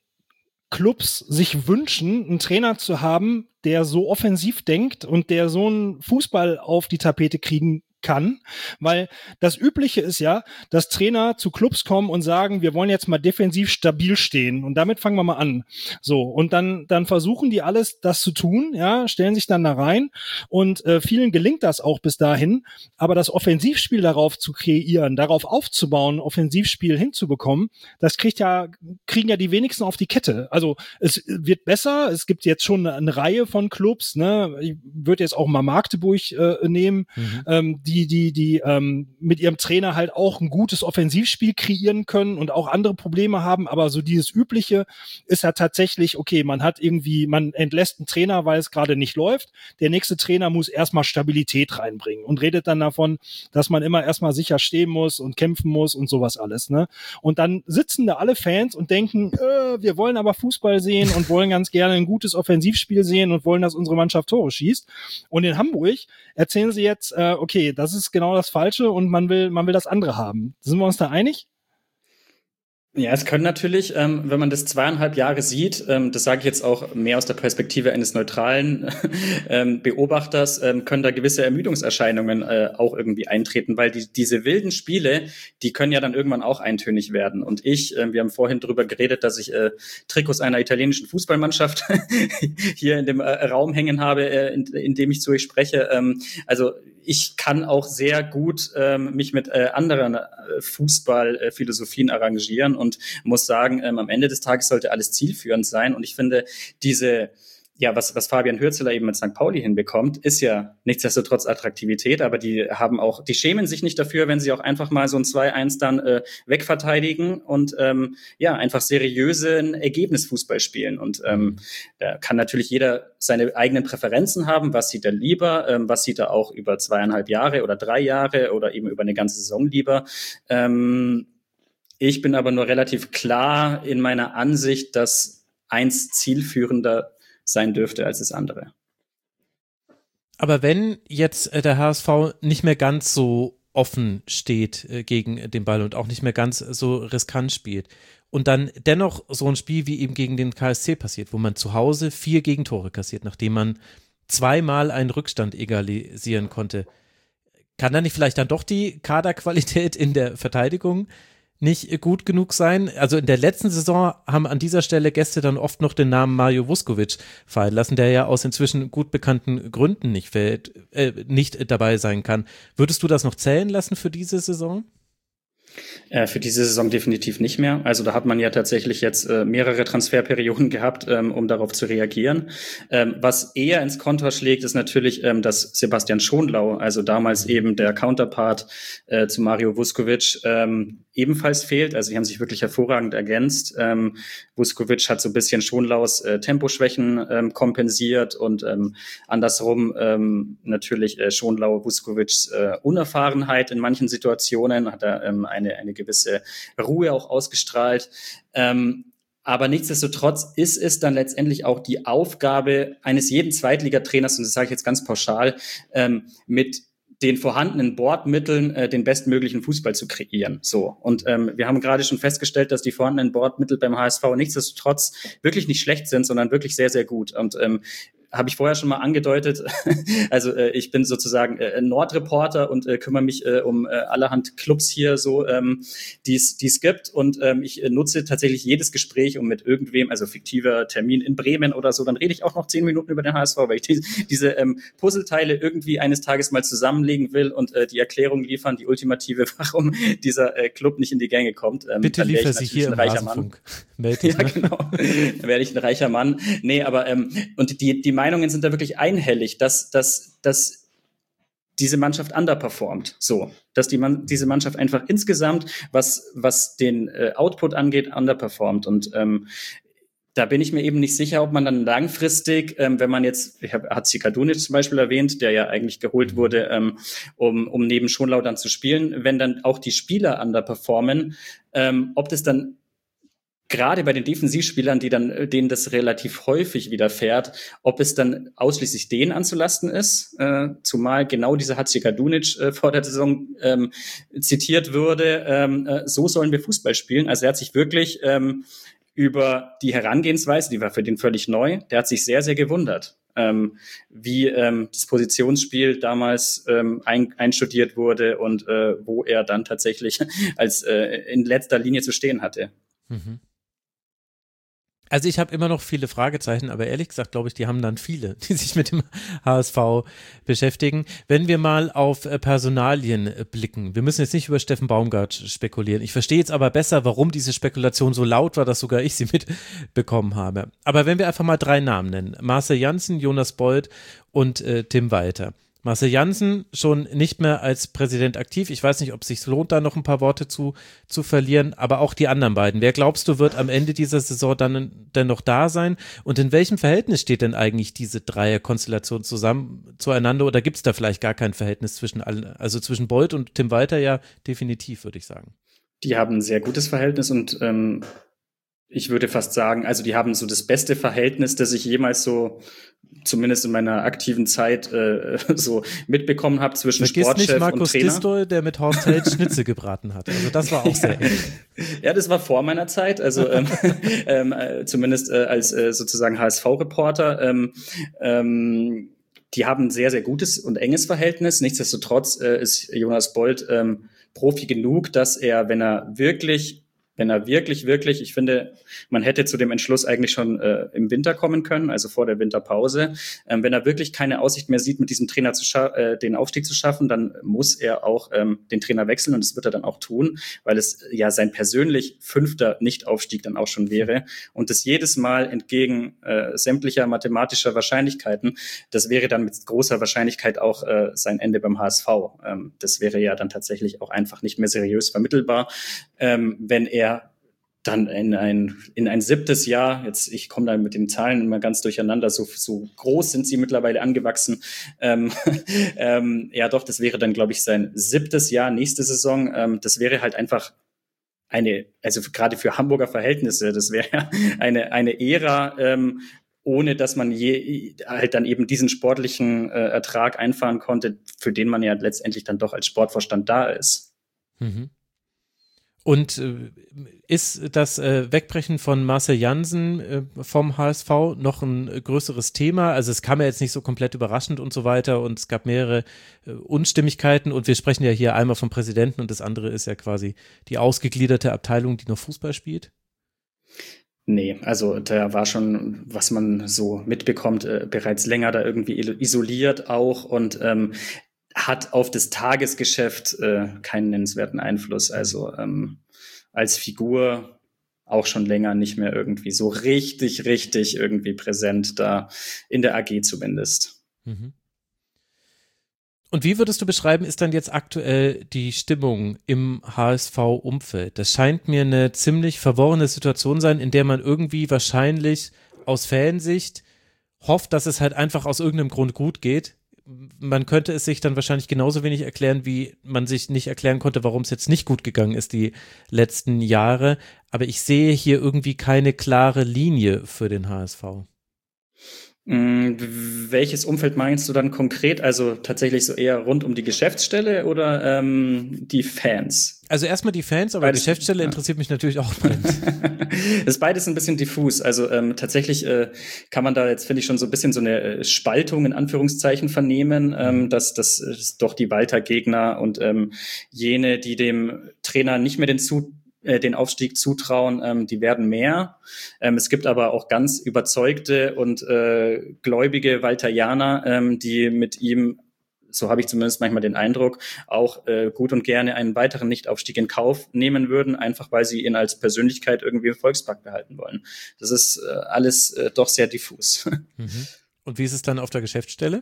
Clubs sich wünschen, einen Trainer zu haben, der so offensiv denkt und der so einen Fußball auf die Tapete kriegen kann, weil das Übliche ist ja, dass Trainer zu Clubs kommen und sagen, wir wollen jetzt mal defensiv stabil stehen und damit fangen wir mal an. So, und dann dann versuchen die alles, das zu tun, ja, stellen sich dann da rein und äh, vielen gelingt das auch bis dahin, aber das Offensivspiel darauf zu kreieren, darauf aufzubauen, Offensivspiel hinzubekommen, das kriegt ja kriegen ja die wenigsten auf die Kette. Also es wird besser, es gibt jetzt schon eine, eine Reihe von Clubs, ne, ich würde jetzt auch mal Magdeburg äh, nehmen, mhm. ähm, die, die, die ähm, mit ihrem Trainer halt auch ein gutes Offensivspiel kreieren können und auch andere Probleme haben, aber so dieses Übliche ist ja tatsächlich, okay, man hat irgendwie, man entlässt einen Trainer, weil es gerade nicht läuft, der nächste Trainer muss erstmal Stabilität reinbringen und redet dann davon, dass man immer erstmal sicher stehen muss und kämpfen muss und sowas alles, ne? Und dann sitzen da alle Fans und denken, äh, wir wollen aber Fußball sehen und wollen ganz gerne ein gutes Offensivspiel sehen und wollen, dass unsere Mannschaft Tore schießt. Und in Hamburg erzählen sie jetzt, äh, okay, das ist genau das Falsche und man will, man will das andere haben. Sind wir uns da einig? Ja, es können natürlich, ähm, wenn man das zweieinhalb Jahre sieht, ähm, das sage ich jetzt auch mehr aus der Perspektive eines neutralen ähm, Beobachters, ähm, können da gewisse Ermüdungserscheinungen äh, auch irgendwie eintreten, weil die, diese wilden Spiele, die können ja dann irgendwann auch eintönig werden. Und ich, äh, wir haben vorhin drüber geredet, dass ich äh, Trikots einer italienischen Fußballmannschaft hier in dem äh, Raum hängen habe, äh, in, in dem ich zu euch spreche. Ähm, also ich kann auch sehr gut ähm, mich mit äh, anderen äh, Fußballphilosophien äh, arrangieren und muss sagen, ähm, am Ende des Tages sollte alles zielführend sein. Und ich finde, diese, ja, was, was Fabian Hürzeler eben mit Sankt Pauli hinbekommt, ist ja nichtsdestotrotz Attraktivität, aber die haben auch, die schämen sich nicht dafür, wenn sie auch einfach mal so ein zwei eins dann äh, wegverteidigen und ähm, ja, einfach seriösen Ergebnisfußball spielen. Und ähm, da kann natürlich jeder seine eigenen Präferenzen haben, was sieht er lieber, ähm, was sieht er auch über zweieinhalb Jahre oder drei Jahre oder eben über eine ganze Saison lieber. Ähm, ich bin aber nur relativ klar in meiner Ansicht, dass eins zielführender sein dürfte als das andere. Aber wenn jetzt äh, der H S V nicht mehr ganz so offen steht äh, gegen den Ball und auch nicht mehr ganz so riskant spielt und dann dennoch so ein Spiel wie eben gegen den K S C passiert, wo man zu Hause vier Gegentore kassiert, nachdem man zweimal einen Rückstand egalisieren konnte, kann da nicht vielleicht dann doch die Kaderqualität in der Verteidigung nicht gut genug sein? Also in der letzten Saison haben an dieser Stelle Gäste dann oft noch den Namen Mario Vuskovic fallen lassen, der ja aus inzwischen gut bekannten Gründen nicht, fällt, äh, nicht dabei sein kann. Würdest du das noch zählen lassen für diese Saison? Äh, für diese Saison definitiv nicht mehr. Also da hat man ja tatsächlich jetzt äh, mehrere Transferperioden gehabt, ähm, um darauf zu reagieren. Ähm, was eher ins Kontra schlägt, ist natürlich, ähm, dass Sebastian Schonlau, also damals eben der Counterpart äh, zu Mario Vuskovic, ähm, ebenfalls fehlt. Also die haben sich wirklich hervorragend ergänzt. Ähm, Vuskovic hat so ein bisschen Schonlaus äh, Temposchwächen ähm, kompensiert und ähm, andersrum ähm, natürlich äh, Schonlau Vuskovics äh, Unerfahrenheit in manchen Situationen hat er ähm, eine eine gewisse Ruhe auch ausgestrahlt. Ähm, aber nichtsdestotrotz ist es dann letztendlich auch die Aufgabe eines jeden Zweitligatrainers, und das sage ich jetzt ganz pauschal, ähm, mit den vorhandenen Bordmitteln äh, den bestmöglichen Fußball zu kreieren. So. Und ähm, wir haben gerade schon festgestellt, dass die vorhandenen Bordmittel beim H S V nichtsdestotrotz wirklich nicht schlecht sind, sondern wirklich sehr, sehr gut. Und ähm, habe ich vorher schon mal angedeutet. Also äh, ich bin sozusagen äh, Nordreporter und äh, kümmere mich äh, um äh, allerhand Clubs hier so, ähm, die es gibt. Und ähm, ich äh, nutze tatsächlich jedes Gespräch, um mit irgendwem, also fiktiver Termin in Bremen oder so, dann rede ich auch noch zehn Minuten über den H S V, weil ich die, diese ähm, Puzzleteile irgendwie eines Tages mal zusammenlegen will und äh, die Erklärung liefern, die ultimative, warum dieser äh, Club nicht in die Gänge kommt. Ähm, Bitte liefer sie hier im Rasenfunk. Meld dich, ja, ne? Genau. Dann werde ich ein reicher Mann. Nee, aber ähm, und die, die Meinungen sind da wirklich einhellig, dass, dass, dass diese Mannschaft underperformt. So, dass die Man- diese Mannschaft einfach insgesamt, was, was den äh, Output angeht, underperformt. Und ähm, da bin ich mir eben nicht sicher, ob man dann langfristig, ähm, wenn man jetzt, ich habe Hatzikadunic zum Beispiel erwähnt, der ja eigentlich geholt wurde, ähm, um, um neben Schonlau dann zu spielen, wenn dann auch die Spieler underperformen, ähm, ob das dann gerade bei den Defensivspielern, die dann, denen das relativ häufig widerfährt, ob es dann ausschließlich denen anzulasten ist, äh, zumal genau dieser Hatzikadunic äh, vor der Saison ähm, zitiert würde, ähm, äh, so sollen wir Fußball spielen. Also er hat sich wirklich ähm, über die Herangehensweise, die war für den völlig neu, der hat sich sehr, sehr gewundert, ähm, wie ähm, das Positionsspiel damals ähm, ein, einstudiert wurde und äh, wo er dann tatsächlich als äh, in letzter Linie zu stehen hatte. Mhm. Also ich habe immer noch viele Fragezeichen, aber ehrlich gesagt glaube ich, die haben dann viele, die sich mit dem H S V beschäftigen. Wenn wir mal auf Personalien blicken, wir müssen jetzt nicht über Steffen Baumgart spekulieren. Ich verstehe jetzt aber besser, warum diese Spekulation so laut war, dass sogar ich sie mitbekommen habe. Aber wenn wir einfach mal drei Namen nennen, Marcel Janssen, Jonas Bold und äh, Tim Walter. Marcel Janssen schon nicht mehr als Präsident aktiv. Ich weiß nicht, ob es sich lohnt, da noch ein paar Worte zu, zu verlieren, aber auch die anderen beiden. Wer glaubst du, wird am Ende dieser Saison dann denn noch da sein? Und in welchem Verhältnis steht denn eigentlich diese Dreierkonstellation zusammen zueinander? Oder gibt es da vielleicht gar kein Verhältnis zwischen allen? Also zwischen Bold und Tim Walter ja definitiv, würde ich sagen. Die haben ein sehr gutes Verhältnis und ähm, ich würde fast sagen, also die haben so das beste Verhältnis, das ich jemals so zumindest in meiner aktiven Zeit äh, so mitbekommen habe zwischen Vergiss Sportchef nicht Markus und Trainer. Distol, der mit Horst Held Schnitzel gebraten hat. Also das war auch sehr eng. Ja, das war vor meiner Zeit, also ähm, ähm, äh, zumindest äh, als äh, sozusagen H S V-Reporter. Ähm, ähm, die haben ein sehr, sehr gutes und enges Verhältnis. Nichtsdestotrotz äh, ist Jonas Bold ähm, Profi genug, dass er, wenn er wirklich Wenn er wirklich, wirklich, ich finde, man hätte zu dem Entschluss eigentlich schon äh, im Winter kommen können, also vor der Winterpause. Ähm, wenn er wirklich keine Aussicht mehr sieht, mit diesem Trainer zu scha- äh, den Aufstieg zu schaffen, dann muss er auch ähm, den Trainer wechseln und das wird er dann auch tun, weil es ja sein persönlich fünfter Nichtaufstieg dann auch schon wäre. Und das jedes Mal entgegen äh, sämtlicher mathematischer Wahrscheinlichkeiten, das wäre dann mit großer Wahrscheinlichkeit auch äh, sein Ende beim H S V. Ähm, das wäre ja dann tatsächlich auch einfach nicht mehr seriös vermittelbar, ähm, wenn er dann in ein, in ein siebtes Jahr, jetzt ich komme da mit den Zahlen immer ganz durcheinander, so, so groß sind sie mittlerweile angewachsen. Ähm, ähm, ja doch, das wäre dann, glaube ich, sein siebtes Jahr, nächste Saison. Ähm, das wäre halt einfach eine, also gerade für Hamburger Verhältnisse, das wäre eine, eine Ära, ähm, ohne dass man je halt dann eben diesen sportlichen äh, Ertrag einfahren konnte, für den man ja letztendlich dann doch als Sportvorstand da ist. Mhm. Und äh, ist das äh, Wegbrechen von Marcel Jansen äh, vom H S V noch ein äh, größeres Thema? Also es kam ja jetzt nicht so komplett überraschend und so weiter und es gab mehrere äh, Unstimmigkeiten und wir sprechen ja hier einmal vom Präsidenten und das andere ist ja quasi die ausgegliederte Abteilung, die noch Fußball spielt. Nee, also da war schon, was man so mitbekommt, äh, bereits länger da irgendwie isoliert auch und ähm, hat auf das Tagesgeschäft äh, keinen nennenswerten Einfluss. Also ähm, als Figur auch schon länger nicht mehr irgendwie so richtig, richtig irgendwie präsent da in der A G zumindest. Mhm. Und wie würdest du beschreiben, ist dann jetzt aktuell die Stimmung im H S V-Umfeld? Das scheint mir eine ziemlich verworrene Situation sein, in der man irgendwie wahrscheinlich aus Fansicht hofft, dass es halt einfach aus irgendeinem Grund gut geht. Man könnte es sich dann wahrscheinlich genauso wenig erklären, wie man sich nicht erklären konnte, warum es jetzt nicht gut gegangen ist die letzten Jahre. Aber ich sehe hier irgendwie keine klare Linie für den H S V. Welches Umfeld meinst du dann konkret? Also tatsächlich so eher rund um die Geschäftsstelle oder ähm, die Fans? Also erstmal die Fans, aber beides, Geschäftsstelle ja. interessiert mich natürlich auch. Das ist beides ein bisschen diffus. Also ähm, tatsächlich äh, kann man da jetzt, finde ich, schon so ein bisschen so eine Spaltung in Anführungszeichen vernehmen, ähm, dass das ist doch die Walter-Gegner und ähm, jene, die dem Trainer nicht mehr den zu den Aufstieg zutrauen, ähm, die werden mehr. Ähm, es gibt aber auch ganz überzeugte und äh, gläubige Walterianer, ähm, die mit ihm, so habe ich zumindest manchmal den Eindruck, auch äh, gut und gerne einen weiteren Nichtaufstieg in Kauf nehmen würden, einfach weil sie ihn als Persönlichkeit irgendwie im Volkspark behalten wollen. Das ist äh, alles äh, doch sehr diffus. Mhm. Und wie ist es dann auf der Geschäftsstelle?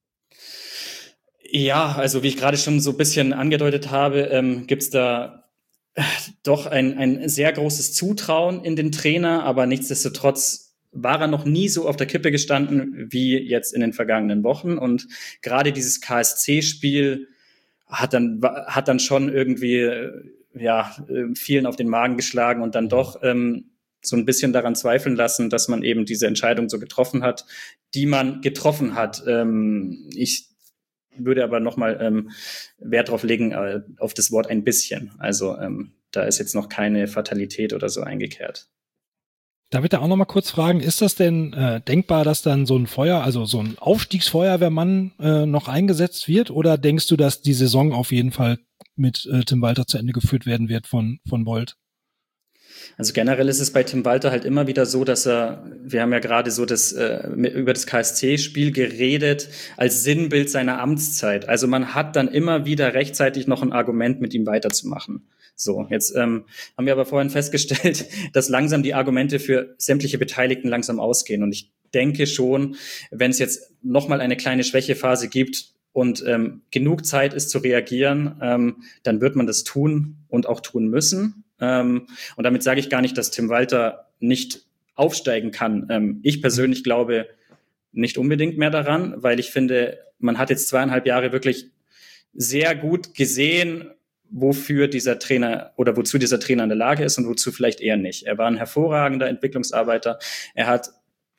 Ja, also wie ich gerade schon so ein bisschen angedeutet habe, ähm, gibt's da doch ein, ein sehr großes Zutrauen in den Trainer, aber nichtsdestotrotz war er noch nie so auf der Kippe gestanden wie jetzt in den vergangenen Wochen. Und gerade dieses K S C-Spiel hat dann, hat dann schon irgendwie ja, vielen auf den Magen geschlagen und dann doch ähm, so ein bisschen daran zweifeln lassen, dass man eben diese Entscheidung so getroffen hat, die man getroffen hat. Ähm, ich würde aber nochmal ähm, Wert drauf legen, äh, auf das Wort ein bisschen. Also ähm, da ist jetzt noch keine Fatalität oder so eingekehrt. Darf ich da auch nochmal kurz fragen, ist das denn äh, denkbar, dass dann so ein Feuer, also so ein Aufstiegsfeuerwehrmann äh, noch eingesetzt wird? Oder denkst du, dass die Saison auf jeden Fall mit äh, Tim Walter zu Ende geführt werden wird von, von Bold? Also generell ist es bei Tim Walter halt immer wieder so, dass er, wir haben ja gerade so das äh, über das K S C-Spiel geredet, als Sinnbild seiner Amtszeit. Also man hat dann immer wieder rechtzeitig noch ein Argument, mit ihm weiterzumachen. So, jetzt ähm, haben wir aber vorhin festgestellt, dass langsam die Argumente für sämtliche Beteiligten langsam ausgehen. Und ich denke schon, wenn es jetzt nochmal eine kleine Schwächephase gibt und ähm, genug Zeit ist zu reagieren, ähm, dann wird man das tun und auch tun müssen. Ähm, und damit sage ich gar nicht, dass Tim Walter nicht aufsteigen kann. Ähm, ich persönlich glaube nicht unbedingt mehr daran, weil ich finde, man hat jetzt zweieinhalb Jahre wirklich sehr gut gesehen, wofür dieser Trainer oder wozu dieser Trainer in der Lage ist und wozu vielleicht eher nicht. Er war ein hervorragender Entwicklungsarbeiter. Er hat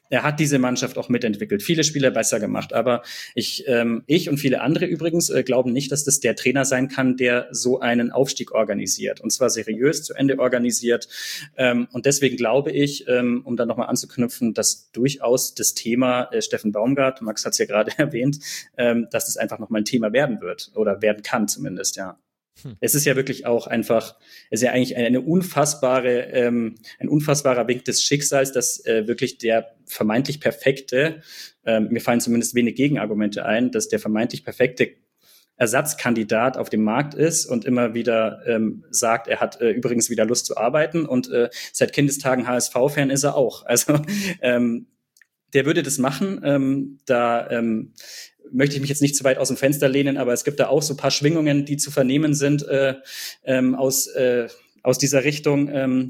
er hat diese Mannschaft auch mitentwickelt, viele Spieler besser gemacht. Aber ich, ähm, ich und viele andere übrigens äh, glauben nicht, dass das der Trainer sein kann, der so einen Aufstieg organisiert. Und zwar seriös zu Ende organisiert. Ähm, und deswegen glaube ich, ähm, um da nochmal anzuknüpfen, dass durchaus das Thema äh, Steffen Baumgart, Max hat es ja gerade erwähnt, ähm, dass es einfach nochmal ein Thema werden wird oder werden kann zumindest, ja. Hm. Es ist ja wirklich auch einfach, es ist ja eigentlich eine unfassbare, ähm, ein unfassbarer Wink des Schicksals, dass äh, wirklich der vermeintlich perfekte, ähm, mir fallen zumindest wenig Gegenargumente ein, dass der vermeintlich perfekte Ersatzkandidat auf dem Markt ist und immer wieder ähm, sagt, er hat äh, übrigens wieder Lust zu arbeiten und äh, seit Kindestagen H S V-Fan ist er auch. Also ähm, der würde das machen, ähm, da ähm, möchte ich mich jetzt nicht zu weit aus dem Fenster lehnen, aber es gibt da auch so ein paar Schwingungen, die zu vernehmen sind äh, ähm, aus, äh, aus dieser Richtung. Ähm,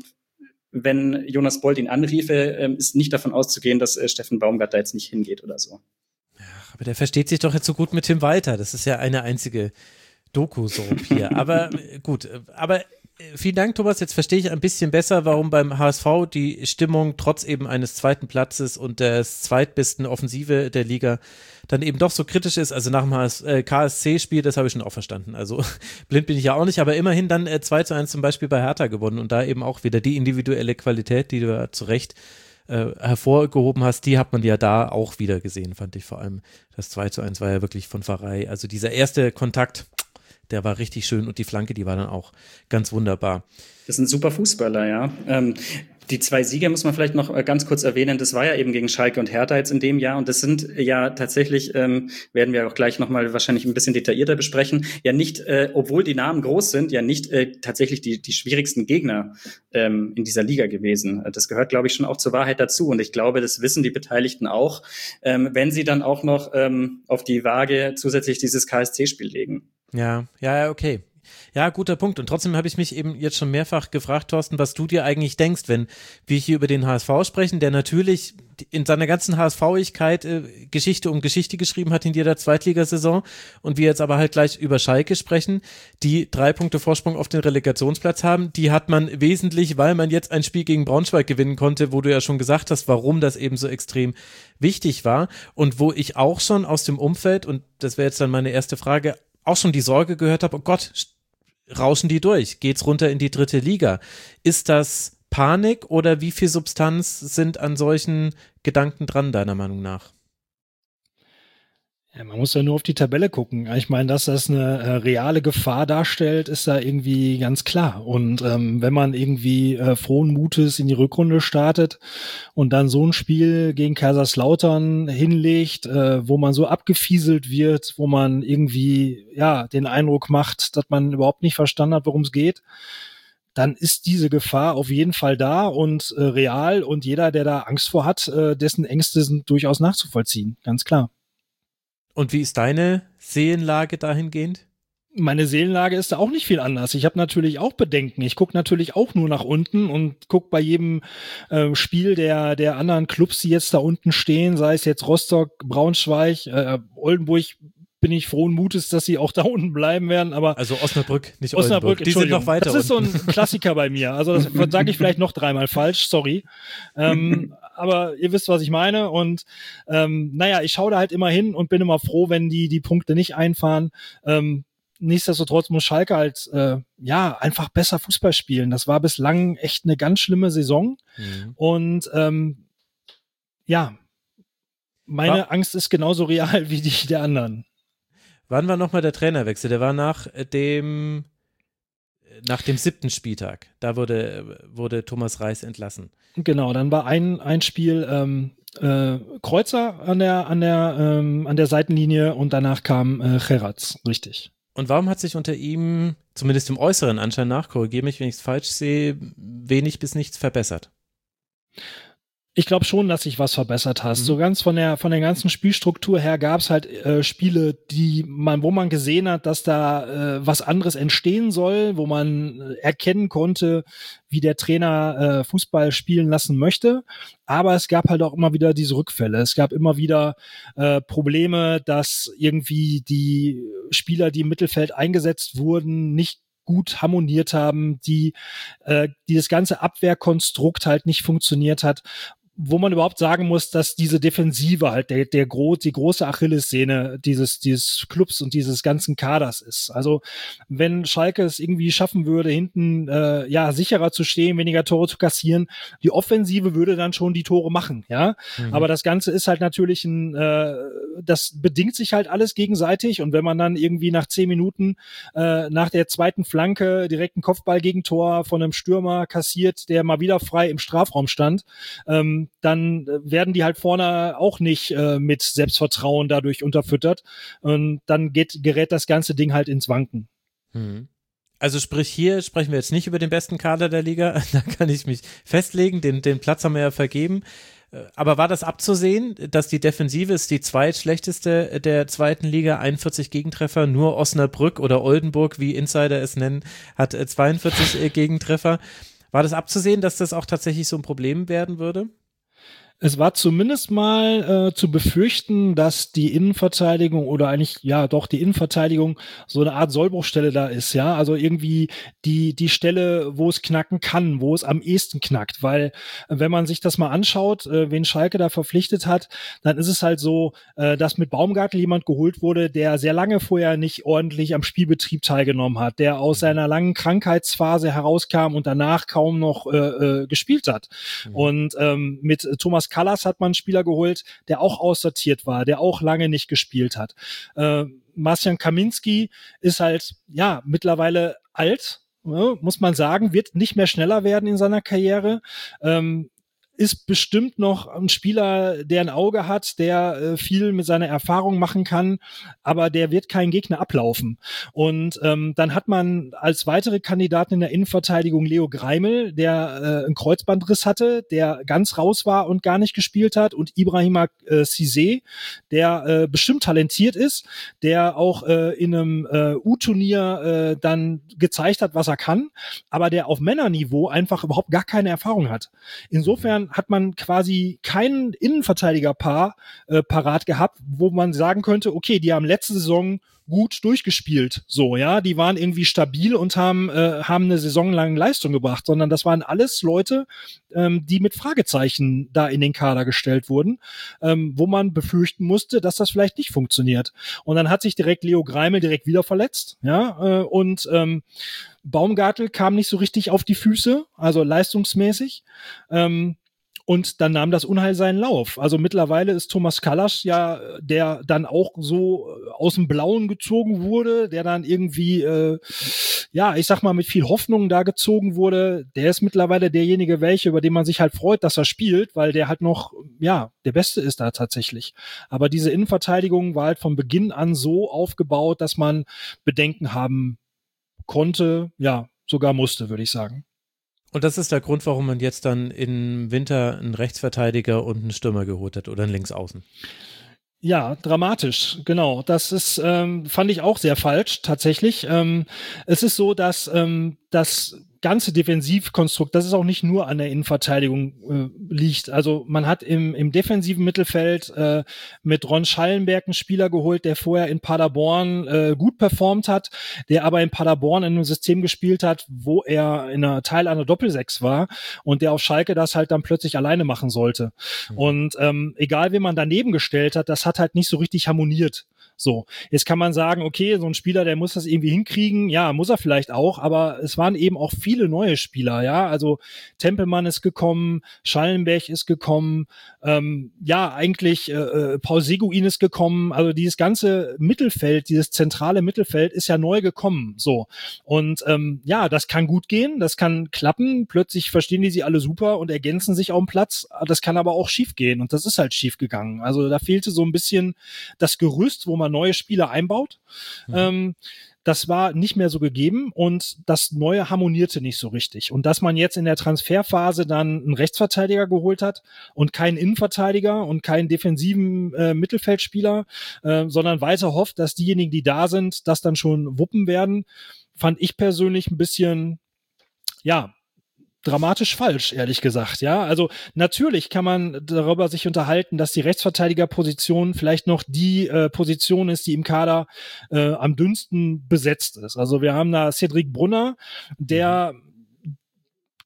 wenn Jonas Bold ihn anriefe, äh, ist nicht davon auszugehen, dass äh, Steffen Baumgart da jetzt nicht hingeht oder so. Ja, aber der versteht sich doch jetzt so gut mit Tim Walter. Das ist ja eine einzige Doku-Soap hier. Aber gut, aber vielen Dank, Thomas. Jetzt verstehe ich ein bisschen besser, warum beim H S V die Stimmung trotz eben eines zweiten Platzes und des zweitbesten Offensive der Liga dann eben doch so kritisch ist. Also nach dem K S C-Spiel, das habe ich schon auch verstanden. Also blind bin ich ja auch nicht, aber immerhin dann äh, zwei zu eins zum Beispiel bei Hertha gewonnen und da eben auch wieder die individuelle Qualität, die du ja zu Recht äh, hervorgehoben hast, die hat man ja da auch wieder gesehen, fand ich vor allem. Das zwei zu eins war ja wirklich von Pfarrei. Also dieser erste Kontakt, der war richtig schön und die Flanke, die war dann auch ganz wunderbar. Das ist ein super Fußballer, ja. Ähm, die zwei Siege muss man vielleicht noch ganz kurz erwähnen. Das war ja eben gegen Schalke und Hertha jetzt in dem Jahr. Und das sind ja tatsächlich, ähm, werden wir auch gleich nochmal wahrscheinlich ein bisschen detaillierter besprechen, ja nicht, äh, obwohl die Namen groß sind, ja nicht äh, tatsächlich die, die schwierigsten Gegner ähm, in dieser Liga gewesen. Das gehört, glaube ich, schon auch zur Wahrheit dazu. Und ich glaube, das wissen die Beteiligten auch, ähm, wenn sie dann auch noch ähm, auf die Waage zusätzlich dieses K S C-Spiel legen. Ja, ja, okay. Ja, guter Punkt. Und trotzdem habe ich mich eben jetzt schon mehrfach gefragt, Thorsten, was du dir eigentlich denkst, wenn wir hier über den H S V sprechen, der natürlich in seiner ganzen H S V-igkeit äh, Geschichte um Geschichte geschrieben hat in jeder Zweitligasaison und wir jetzt aber halt gleich über Schalke sprechen, die drei Punkte Vorsprung auf den Relegationsplatz haben. Die hat man wesentlich, weil man jetzt ein Spiel gegen Braunschweig gewinnen konnte, wo du ja schon gesagt hast, warum das eben so extrem wichtig war und wo ich auch schon aus dem Umfeld, und das wäre jetzt dann meine erste Frage, auch schon die Sorge gehört habe, oh Gott, rauschen die durch? Geht's runter in die dritte Liga? Ist das Panik oder wie viel Substanz sind an solchen Gedanken dran, deiner Meinung nach? Ja, man muss ja nur auf die Tabelle gucken. Ich meine, dass das eine äh, reale Gefahr darstellt, ist da irgendwie ganz klar. Und ähm, wenn man irgendwie äh, frohen Mutes in die Rückrunde startet und dann so ein Spiel gegen Kaiserslautern hinlegt, äh, wo man so abgefieselt wird, wo man irgendwie ja den Eindruck macht, dass man überhaupt nicht verstanden hat, worum es geht, dann ist diese Gefahr auf jeden Fall da und äh, real. Und jeder, der da Angst vor hat, äh, dessen Ängste sind durchaus nachzuvollziehen. Ganz klar. Und wie ist deine Seelenlage dahingehend? Meine Seelenlage ist da auch nicht viel anders. Ich habe natürlich auch Bedenken. Ich gucke natürlich auch nur nach unten und gucke bei jedem äh, Spiel der der anderen Clubs, die jetzt da unten stehen, sei es jetzt Rostock, Braunschweig, äh, Oldenburg, bin ich frohen Mutes, dass sie auch da unten bleiben werden. Aber also Osnabrück, nicht Osnabrück, Oldenburg. Die sind noch weiter. Das ist unten. So ein Klassiker bei mir. Also das sage ich vielleicht noch dreimal falsch, sorry. Ähm, aber ihr wisst, was ich meine. Und ähm, naja, ich schaue da halt immer hin und bin immer froh, wenn die die Punkte nicht einfahren. Ähm, nichtsdestotrotz muss Schalke halt äh, ja einfach besser Fußball spielen. Das war bislang echt eine ganz schlimme Saison. Mhm. Und ähm, ja, meine war, Angst ist genauso real wie die der anderen. Wann war nochmal der Trainerwechsel? Der war nach dem nach dem siebten Spieltag. Da wurde, wurde Thomas Reis entlassen. Genau, dann war ein, ein Spiel ähm, äh, Kreuzer an der, an der, ähm, an der Seitenlinie und danach kam äh, Geratz, richtig. Und warum hat sich unter ihm, zumindest im äußeren Anschein nach, korrigiere mich, wenn ich es falsch sehe, wenig bis nichts verbessert? Ich glaube schon, dass sich was verbessert hast. Mhm. So ganz von der von der ganzen Spielstruktur her gab es halt äh, Spiele, die man, wo man gesehen hat, dass da äh, was anderes entstehen soll, wo man äh, erkennen konnte, wie der Trainer äh, Fußball spielen lassen möchte. Aber es gab halt auch immer wieder diese Rückfälle. Es gab immer wieder äh, Probleme, dass irgendwie die Spieler, die im Mittelfeld eingesetzt wurden, nicht gut harmoniert haben, die, äh, die das ganze Abwehrkonstrukt halt nicht funktioniert hat. wo man überhaupt sagen muss, dass diese Defensive halt der, der groß, die große Achillessehne dieses, dieses Clubs und dieses ganzen Kaders ist. Also wenn Schalke es irgendwie schaffen würde, hinten äh, ja sicherer zu stehen, weniger Tore zu kassieren, die Offensive würde dann schon die Tore machen, ja. Mhm. Aber das Ganze ist halt natürlich ein, äh, das bedingt sich halt alles gegenseitig und wenn man dann irgendwie nach zehn Minuten äh, nach der zweiten Flanke direkt einen Kopfball-Gegentor von einem Stürmer kassiert, der mal wieder frei im Strafraum stand, ähm, dann werden die halt vorne auch nicht äh, mit Selbstvertrauen dadurch unterfüttert und dann geht, gerät das ganze Ding halt ins Wanken. Hm. Also sprich, hier sprechen wir jetzt nicht über den besten Kader der Liga, da kann ich mich festlegen, den, den Platz haben wir ja vergeben. Aber war das abzusehen, dass die Defensive ist die zweitschlechteste der zweiten Liga, einundvierzig Gegentreffer, nur Osnabrück oder Oldenburg, wie Insider es nennen, hat zweiundvierzig Gegentreffer. War das abzusehen, dass das auch tatsächlich so ein Problem werden würde? Es war zumindest mal äh, zu befürchten, dass die Innenverteidigung oder eigentlich, ja doch, die Innenverteidigung so eine Art Sollbruchstelle da ist, ja, also irgendwie die die Stelle, wo es knacken kann, wo es am ehesten knackt, weil äh, wenn man sich das mal anschaut, äh, wen Schalke da verpflichtet hat, dann ist es halt so, äh, dass mit Baumgartel jemand geholt wurde, der sehr lange vorher nicht ordentlich am Spielbetrieb teilgenommen hat, der aus seiner langen Krankheitsphase herauskam und danach kaum noch äh, äh, gespielt hat. Mhm. Und ähm, mit Thomas Kallas hat man einen Spieler geholt, der auch aussortiert war, der auch lange nicht gespielt hat. Äh, Marcian Kaminski ist halt, ja, mittlerweile alt, ne, muss man sagen, wird nicht mehr schneller werden in seiner Karriere. Ähm, ist bestimmt noch ein Spieler, der ein Auge hat, der äh, viel mit seiner Erfahrung machen kann, aber der wird keinen Gegner ablaufen. Und ähm, dann hat man als weitere Kandidaten in der Innenverteidigung Leo Greimel, der äh, einen Kreuzbandriss hatte, der ganz raus war und gar nicht gespielt hat, und Ibrahima äh, Cissé, der äh, bestimmt talentiert ist, der auch äh, in einem äh, U-Turnier äh, dann gezeigt hat, was er kann, aber der auf Männerniveau einfach überhaupt gar keine Erfahrung hat. Insofern hat man quasi kein Innenverteidigerpaar äh, parat gehabt, wo man sagen könnte, okay, die haben letzte Saison gut durchgespielt, so, ja, die waren irgendwie stabil und haben äh, haben eine saisonlange Leistung gebracht, sondern das waren alles Leute, ähm, die mit Fragezeichen da in den Kader gestellt wurden, ähm, wo man befürchten musste, dass das vielleicht nicht funktioniert. Und dann hat sich direkt Leo Greimel direkt wieder verletzt, ja, äh, und ähm, Baumgartel kam nicht so richtig auf die Füße, also leistungsmäßig. Ähm, Und dann nahm das Unheil seinen Lauf. Also mittlerweile ist Thomas Kallas ja, der dann auch so aus dem Blauen gezogen wurde, der dann irgendwie, äh, ja, ich sag mal, mit viel Hoffnung da gezogen wurde. Der ist mittlerweile derjenige, welche, über den man sich halt freut, dass er spielt, weil der halt noch, ja, der Beste ist da tatsächlich. Aber diese Innenverteidigung war halt von Beginn an so aufgebaut, dass man Bedenken haben konnte, ja, sogar musste, würde ich sagen. Und das ist der Grund, warum man jetzt dann im Winter einen Rechtsverteidiger und einen Stürmer geholt hat oder einen Linksaußen. Ja, dramatisch, genau. Das ist, ähm, fand ich auch sehr falsch, tatsächlich. Ähm, es ist so, dass ähm, das ganze Defensivkonstrukt, das ist auch nicht nur an der Innenverteidigung äh, liegt. Also man hat im, im defensiven Mittelfeld äh, mit Ron Schallenberg einen Spieler geholt, der vorher in Paderborn äh, gut performt hat, der aber in Paderborn in einem System gespielt hat, wo er in einer Teil einer Doppelsechs war und der auf Schalke das halt dann plötzlich alleine machen sollte. Mhm. Und ähm, egal, wen man daneben gestellt hat, das hat halt nicht so richtig harmoniert. So, jetzt kann man sagen, okay, so ein Spieler, der muss das irgendwie hinkriegen. Ja, muss er vielleicht auch, aber es waren eben auch viele neue Spieler, ja. Also Tempelmann ist gekommen, Schallenberg ist gekommen, ähm, ja, eigentlich äh, Paul Seguin ist gekommen. Also dieses ganze Mittelfeld, dieses zentrale Mittelfeld ist ja neu gekommen. So, und ähm, ja, das kann gut gehen, das kann klappen. Plötzlich verstehen die sie alle super und ergänzen sich auf dem Platz. Das kann aber auch schief gehen und das ist halt schief gegangen. Also da fehlte so ein bisschen das Gerüst, wo man neue Spieler einbaut. Mhm. Ähm, das war nicht mehr so gegeben und das Neue harmonierte nicht so richtig. Und dass man jetzt in der Transferphase dann einen Rechtsverteidiger geholt hat und keinen Innenverteidiger und keinen defensiven äh, Mittelfeldspieler, äh, sondern weiter hofft, dass diejenigen, die da sind, das dann schon wuppen werden, fand ich persönlich ein bisschen, ja, dramatisch falsch, ehrlich gesagt, ja. Also natürlich kann man darüber sich unterhalten, dass die Rechtsverteidigerposition vielleicht noch die äh, Position ist, die im Kader äh, am dünnsten besetzt ist. Also wir haben da Cedric Brunner, der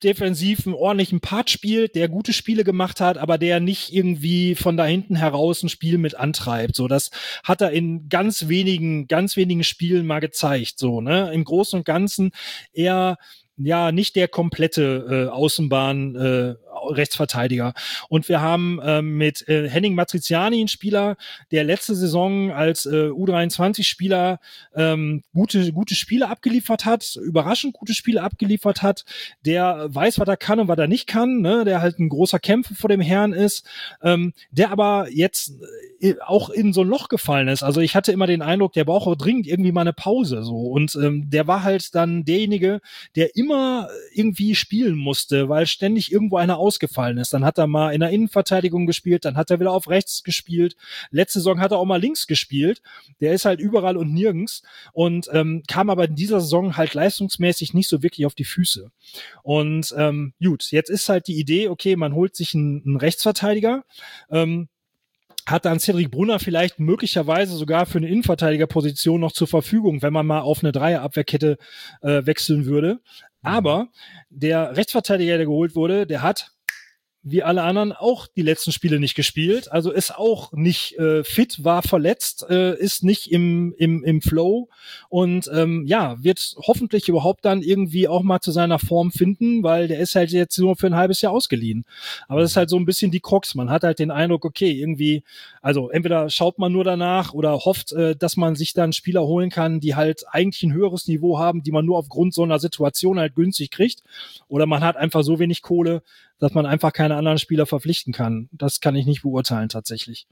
defensiv einen ordentlichen Part spielt, der gute Spiele gemacht hat, aber der nicht irgendwie von da hinten heraus ein Spiel mit antreibt. So, das hat er in ganz wenigen, ganz wenigen Spielen mal gezeigt. So, ne, im Großen und Ganzen eher ja nicht der komplette äh, Außenbahn äh, Rechtsverteidiger. Und wir haben ähm, mit äh, Henning Matriciani einen Spieler, der letzte Saison als äh, U dreiundzwanzig-Spieler ähm, gute gute Spiele abgeliefert hat, überraschend gute Spiele abgeliefert hat, der weiß, was er kann und was er nicht kann, ne? Der halt ein großer Kämpfer vor dem Herrn ist, ähm, der aber jetzt äh, auch in so ein Loch gefallen ist. Also ich hatte immer den Eindruck, der braucht auch dringend irgendwie mal eine Pause. So. Und ähm, der war halt dann derjenige, der immer irgendwie spielen musste, weil ständig irgendwo einer ausgefallen ist. Dann hat er mal in der Innenverteidigung gespielt, dann hat er wieder auf rechts gespielt. Letzte Saison hat er auch mal links gespielt. Der ist halt überall und nirgends und ähm, kam aber in dieser Saison halt leistungsmäßig nicht so wirklich auf die Füße. Und ähm, gut, jetzt ist halt die Idee, okay, man holt sich einen, einen Rechtsverteidiger, ähm, hat dann Cedric Brunner vielleicht möglicherweise sogar für eine Innenverteidigerposition noch zur Verfügung, wenn man mal auf eine Dreierabwehrkette äh, wechseln würde. Aber der Rechtsverteidiger, der geholt wurde, der hat wie alle anderen auch die letzten Spiele nicht gespielt, also ist auch nicht äh, fit, war verletzt, äh, ist nicht im im im Flow und ähm, ja, wird hoffentlich überhaupt dann irgendwie auch mal zu seiner Form finden, weil der ist halt jetzt nur für ein halbes Jahr ausgeliehen. Aber das ist halt so ein bisschen die Krux, man hat halt den Eindruck, okay, irgendwie, also entweder schaut man nur danach oder hofft, äh, dass man sich dann Spieler holen kann, die halt eigentlich ein höheres Niveau haben, die man nur aufgrund so einer Situation halt günstig kriegt, oder man hat einfach so wenig Kohle, dass man einfach keine anderen Spieler verpflichten kann. Das kann ich nicht beurteilen tatsächlich.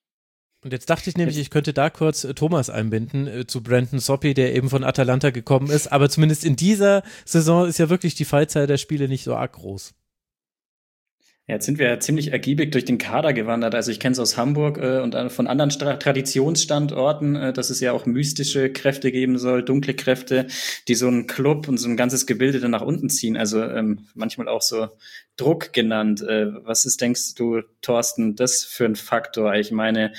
Und jetzt dachte ich nämlich, ich könnte da kurz äh, Thomas einbinden äh, zu Brandon Soppi, der eben von Atalanta gekommen ist. Aber zumindest in dieser Saison ist ja wirklich die Fallzeit der Spiele nicht so arg groß. Ja, jetzt sind wir ja ziemlich ergiebig durch den Kader gewandert. Also ich kenne es aus Hamburg äh, und von anderen Stra- Traditionsstandorten, äh, dass es ja auch mystische Kräfte geben soll, dunkle Kräfte, die so einen Club und so ein ganzes Gebilde dann nach unten ziehen. Also ähm, manchmal auch so Druck genannt. Äh, was ist, denkst du, Thorsten, das für ein Faktor? Ich meine,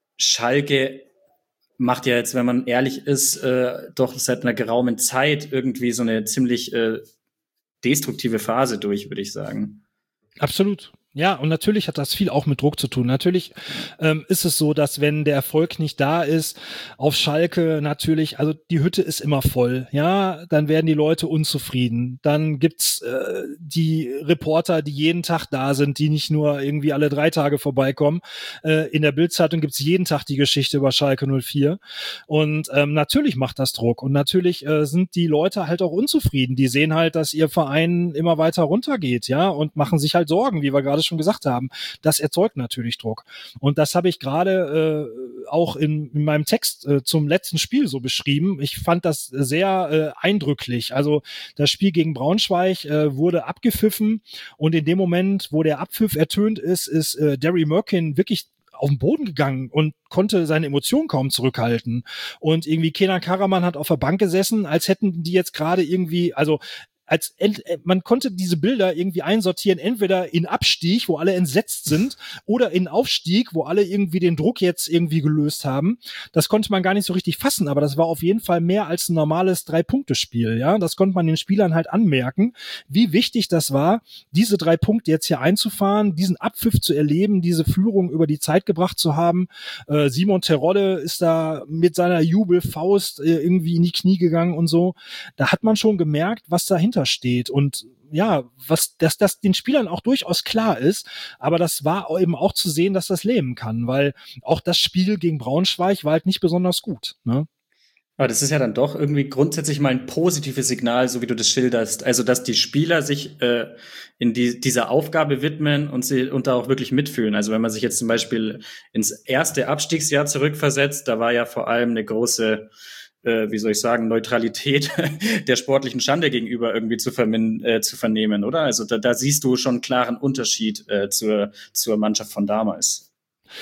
Schalke macht ja jetzt, wenn man ehrlich ist, äh, doch seit einer geraumen Zeit irgendwie so eine ziemlich äh, destruktive Phase durch, würde ich sagen. Absolut. Ja, und natürlich hat das viel auch mit Druck zu tun. Natürlich ähm, ist es so, dass wenn der Erfolg nicht da ist, auf Schalke natürlich, also die Hütte ist immer voll, ja, dann werden die Leute unzufrieden. Dann gibt's äh, die Reporter, die jeden Tag da sind, die nicht nur irgendwie alle drei Tage vorbeikommen. Äh, in der Bild-Zeitung gibt's jeden Tag die Geschichte über Schalke null vier. Und ähm, natürlich macht das Druck. Und natürlich äh, sind die Leute halt auch unzufrieden. Die sehen halt, dass ihr Verein immer weiter runtergeht, ja, und machen sich halt Sorgen, wie wir gerade schon gesagt haben. Das erzeugt natürlich Druck. Und das habe ich gerade äh, auch in, in meinem Text äh, zum letzten Spiel so beschrieben. Ich fand das sehr äh, eindrücklich. Also das Spiel gegen Braunschweig äh, wurde abgepfiffen und in dem Moment, wo der Abpfiff ertönt ist, ist äh, Derry Merkin wirklich auf den Boden gegangen und konnte seine Emotionen kaum zurückhalten. Und irgendwie Kenan Karaman hat auf der Bank gesessen, als hätten die jetzt gerade irgendwie, also als ent, man konnte diese Bilder irgendwie einsortieren, entweder in Abstieg, wo alle entsetzt sind, oder in Aufstieg, wo alle irgendwie den Druck jetzt irgendwie gelöst haben. Das konnte man gar nicht so richtig fassen, aber das war auf jeden Fall mehr als ein normales Drei-Punkte-Spiel, ja. Das konnte man den Spielern halt anmerken, wie wichtig das war, diese drei Punkte jetzt hier einzufahren, diesen Abpfiff zu erleben, diese Führung über die Zeit gebracht zu haben. Äh, Simon Terodde ist da mit seiner Jubelfaust äh, irgendwie in die Knie gegangen und so. Da hat man schon gemerkt, was dahinter steht und ja, was, dass das den Spielern auch durchaus klar ist, aber das war eben auch zu sehen, dass das leben kann, weil auch das Spiel gegen Braunschweig war halt nicht besonders gut, ne? Aber das ist ja dann doch irgendwie grundsätzlich mal ein positives Signal, so wie du das schilderst. Also, dass die Spieler sich äh, in die, dieser Aufgabe widmen und sie und da auch wirklich mitfühlen. Also, wenn man sich jetzt zum Beispiel ins erste Abstiegsjahr zurückversetzt, da war ja vor allem eine große Äh, wie soll ich sagen, Neutralität der sportlichen Schande gegenüber irgendwie zu, vermin- äh, zu vernehmen, oder? Also da, da siehst du schon einen klaren Unterschied äh, zur, zur Mannschaft von damals.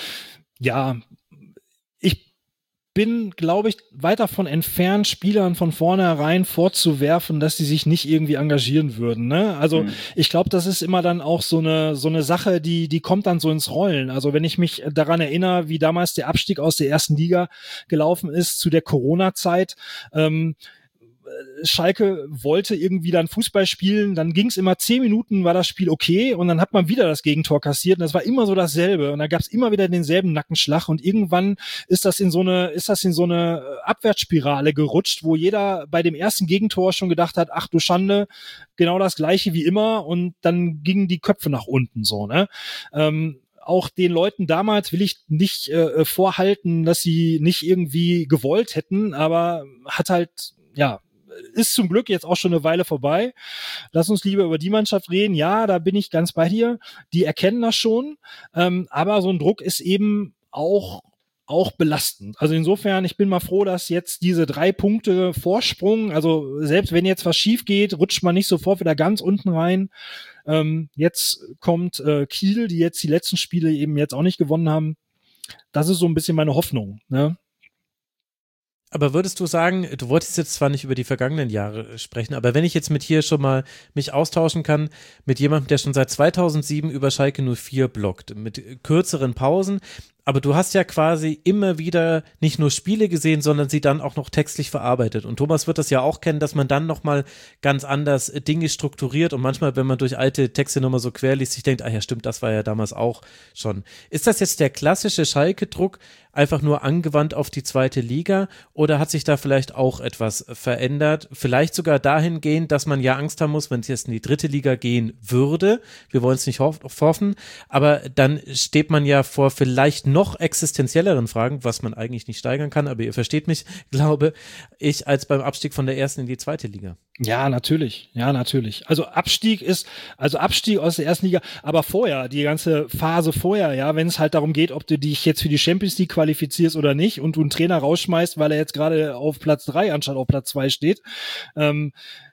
Ja, ich bin, glaube ich, weit davon entfernt, Spielern von vornherein vorzuwerfen, dass sie sich nicht irgendwie engagieren würden, ne? Also mhm. ich glaube, das ist immer dann auch so eine so eine Sache, die die kommt dann so ins Rollen. Also wenn ich mich daran erinnere, wie damals der Abstieg aus der ersten Liga gelaufen ist zu der Corona-Zeit, ähm, Schalke wollte irgendwie dann Fußball spielen, dann ging es immer zehn Minuten, war das Spiel okay und dann hat man wieder das Gegentor kassiert und das war immer so dasselbe und da gab es immer wieder denselben Nackenschlag und irgendwann ist das in so eine, ist das in so eine Abwärtsspirale gerutscht, wo jeder bei dem ersten Gegentor schon gedacht hat, ach du Schande, genau das Gleiche wie immer und dann gingen die Köpfe nach unten so, ne? Ähm, Auch den Leuten damals will ich nicht äh, vorhalten, dass sie nicht irgendwie gewollt hätten, aber hat halt, ja, ist zum Glück jetzt auch schon eine Weile vorbei. Lass uns lieber über die Mannschaft reden. Ja, da bin ich ganz bei dir. Die erkennen das schon, ähm, aber so ein Druck ist eben auch auch belastend. Also insofern, ich bin mal froh, dass jetzt diese drei Punkte Vorsprung, also selbst wenn jetzt was schief geht, rutscht man nicht sofort wieder ganz unten rein. Ähm, jetzt kommt äh, Kiel, die jetzt die letzten Spiele eben jetzt auch nicht gewonnen haben. Das ist so ein bisschen meine Hoffnung, ne? Aber würdest du sagen, du wolltest jetzt zwar nicht über die vergangenen Jahre sprechen, aber wenn ich jetzt mit hier schon mal mich austauschen kann, mit jemandem, der schon seit zweitausendsieben über Schalke null vier bloggt, mit kürzeren Pausen, aber du hast ja quasi immer wieder nicht nur Spiele gesehen, sondern sie dann auch noch textlich verarbeitet. Und Thomas wird das ja auch kennen, dass man dann nochmal ganz anders Dinge strukturiert und manchmal, wenn man durch alte Texte nochmal so quer liest, sich denkt, ah ja stimmt, das war ja damals auch schon. Ist das jetzt der klassische Schalke-Druck, einfach nur angewandt auf die zweite Liga oder hat sich da vielleicht auch etwas verändert? Vielleicht sogar dahingehend, dass man ja Angst haben muss, wenn es jetzt in die dritte Liga gehen würde. Wir wollen es nicht hoff- hoffen, aber dann steht man ja vor vielleicht noch existenzielleren Fragen, was man eigentlich nicht steigern kann, aber ihr versteht mich, glaube ich, als beim Abstieg von der ersten in die zweite Liga. Ja, natürlich. Ja, natürlich. Also Abstieg ist, also Abstieg aus der ersten Liga, aber vorher, die ganze Phase vorher, ja, wenn es halt darum geht, ob du dich jetzt für die Champions League qualifizierst oder nicht und du einen Trainer rausschmeißt, weil er jetzt gerade auf Platz drei anstatt auf Platz zwei steht. Ähm,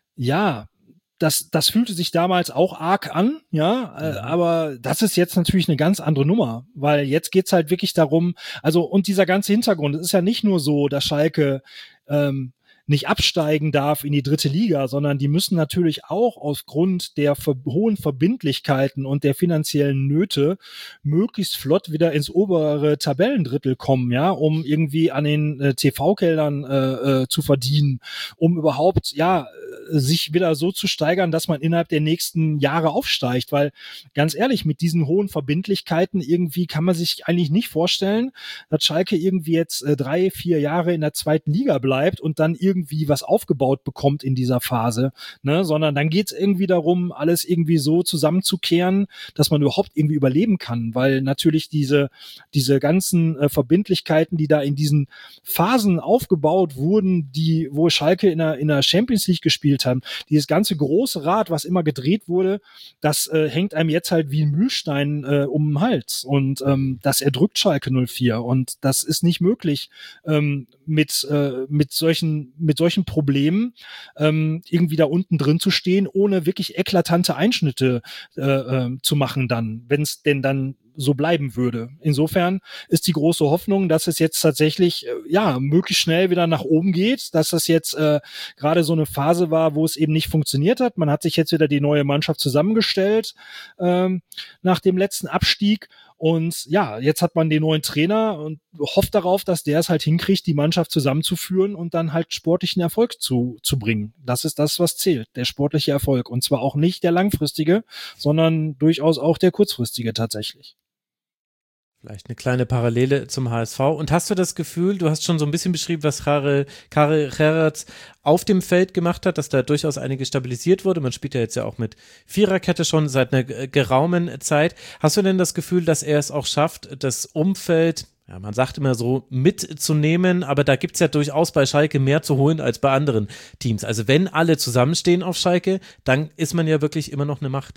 ja, das, das fühlte sich damals auch arg an, ja, äh, aber das ist jetzt natürlich eine ganz andere Nummer, weil jetzt geht's halt wirklich darum, also und dieser ganze Hintergrund, es ist ja nicht nur so, dass Schalke ähm, nicht absteigen darf in die dritte Liga, sondern die müssen natürlich auch aufgrund der ver- hohen Verbindlichkeiten und der finanziellen Nöte möglichst flott wieder ins obere Tabellendrittel kommen, ja, um irgendwie an den äh, T V-Geldern äh, äh, zu verdienen, um überhaupt, ja, sich wieder so zu steigern, dass man innerhalb der nächsten Jahre aufsteigt, weil ganz ehrlich, mit diesen hohen Verbindlichkeiten irgendwie kann man sich eigentlich nicht vorstellen, dass Schalke irgendwie jetzt äh, drei, vier Jahre in der zweiten Liga bleibt und dann irgendwie was aufgebaut bekommt in dieser Phase, ne, sondern dann geht's irgendwie darum, alles irgendwie so zusammenzukehren, dass man überhaupt irgendwie überleben kann, weil natürlich diese diese ganzen äh, Verbindlichkeiten, die da in diesen Phasen aufgebaut wurden, die wo Schalke in der in der Champions League gespielt haben, dieses ganze große Rad, was immer gedreht wurde, das äh, hängt einem jetzt halt wie ein Mühlstein äh, um den Hals und ähm, das erdrückt Schalke null vier und das ist nicht möglich ähm, mit äh, mit solchen mit solchen Problemen ähm, irgendwie da unten drin zu stehen, ohne wirklich eklatante Einschnitte äh, äh, zu machen dann, wenn es denn dann so bleiben würde. Insofern ist die große Hoffnung, dass es jetzt tatsächlich äh, ja möglichst schnell wieder nach oben geht, dass das jetzt äh, gerade so eine Phase war, wo es eben nicht funktioniert hat. Man hat sich jetzt wieder die neue Mannschaft zusammengestellt ähm, nach dem letzten Abstieg und ja, jetzt hat man den neuen Trainer und hofft darauf, dass der es halt hinkriegt, die Mannschaft zusammenzuführen und dann halt sportlichen Erfolg zu, zu bringen. Das ist das, was zählt, der sportliche Erfolg. Und zwar auch nicht der langfristige, sondern durchaus auch der kurzfristige tatsächlich. Vielleicht eine kleine Parallele zum H S V. Und hast du das Gefühl, du hast schon so ein bisschen beschrieben, was Karel Gerrards auf dem Feld gemacht hat, dass da durchaus einiges stabilisiert wurde. Man spielt ja jetzt ja auch mit Viererkette schon seit einer geraumen Zeit. Hast du denn das Gefühl, dass er es auch schafft, das Umfeld, ja, man sagt immer so, mitzunehmen, aber da gibt's ja durchaus bei Schalke mehr zu holen als bei anderen Teams. Also wenn alle zusammenstehen auf Schalke, dann ist man ja wirklich immer noch eine Macht.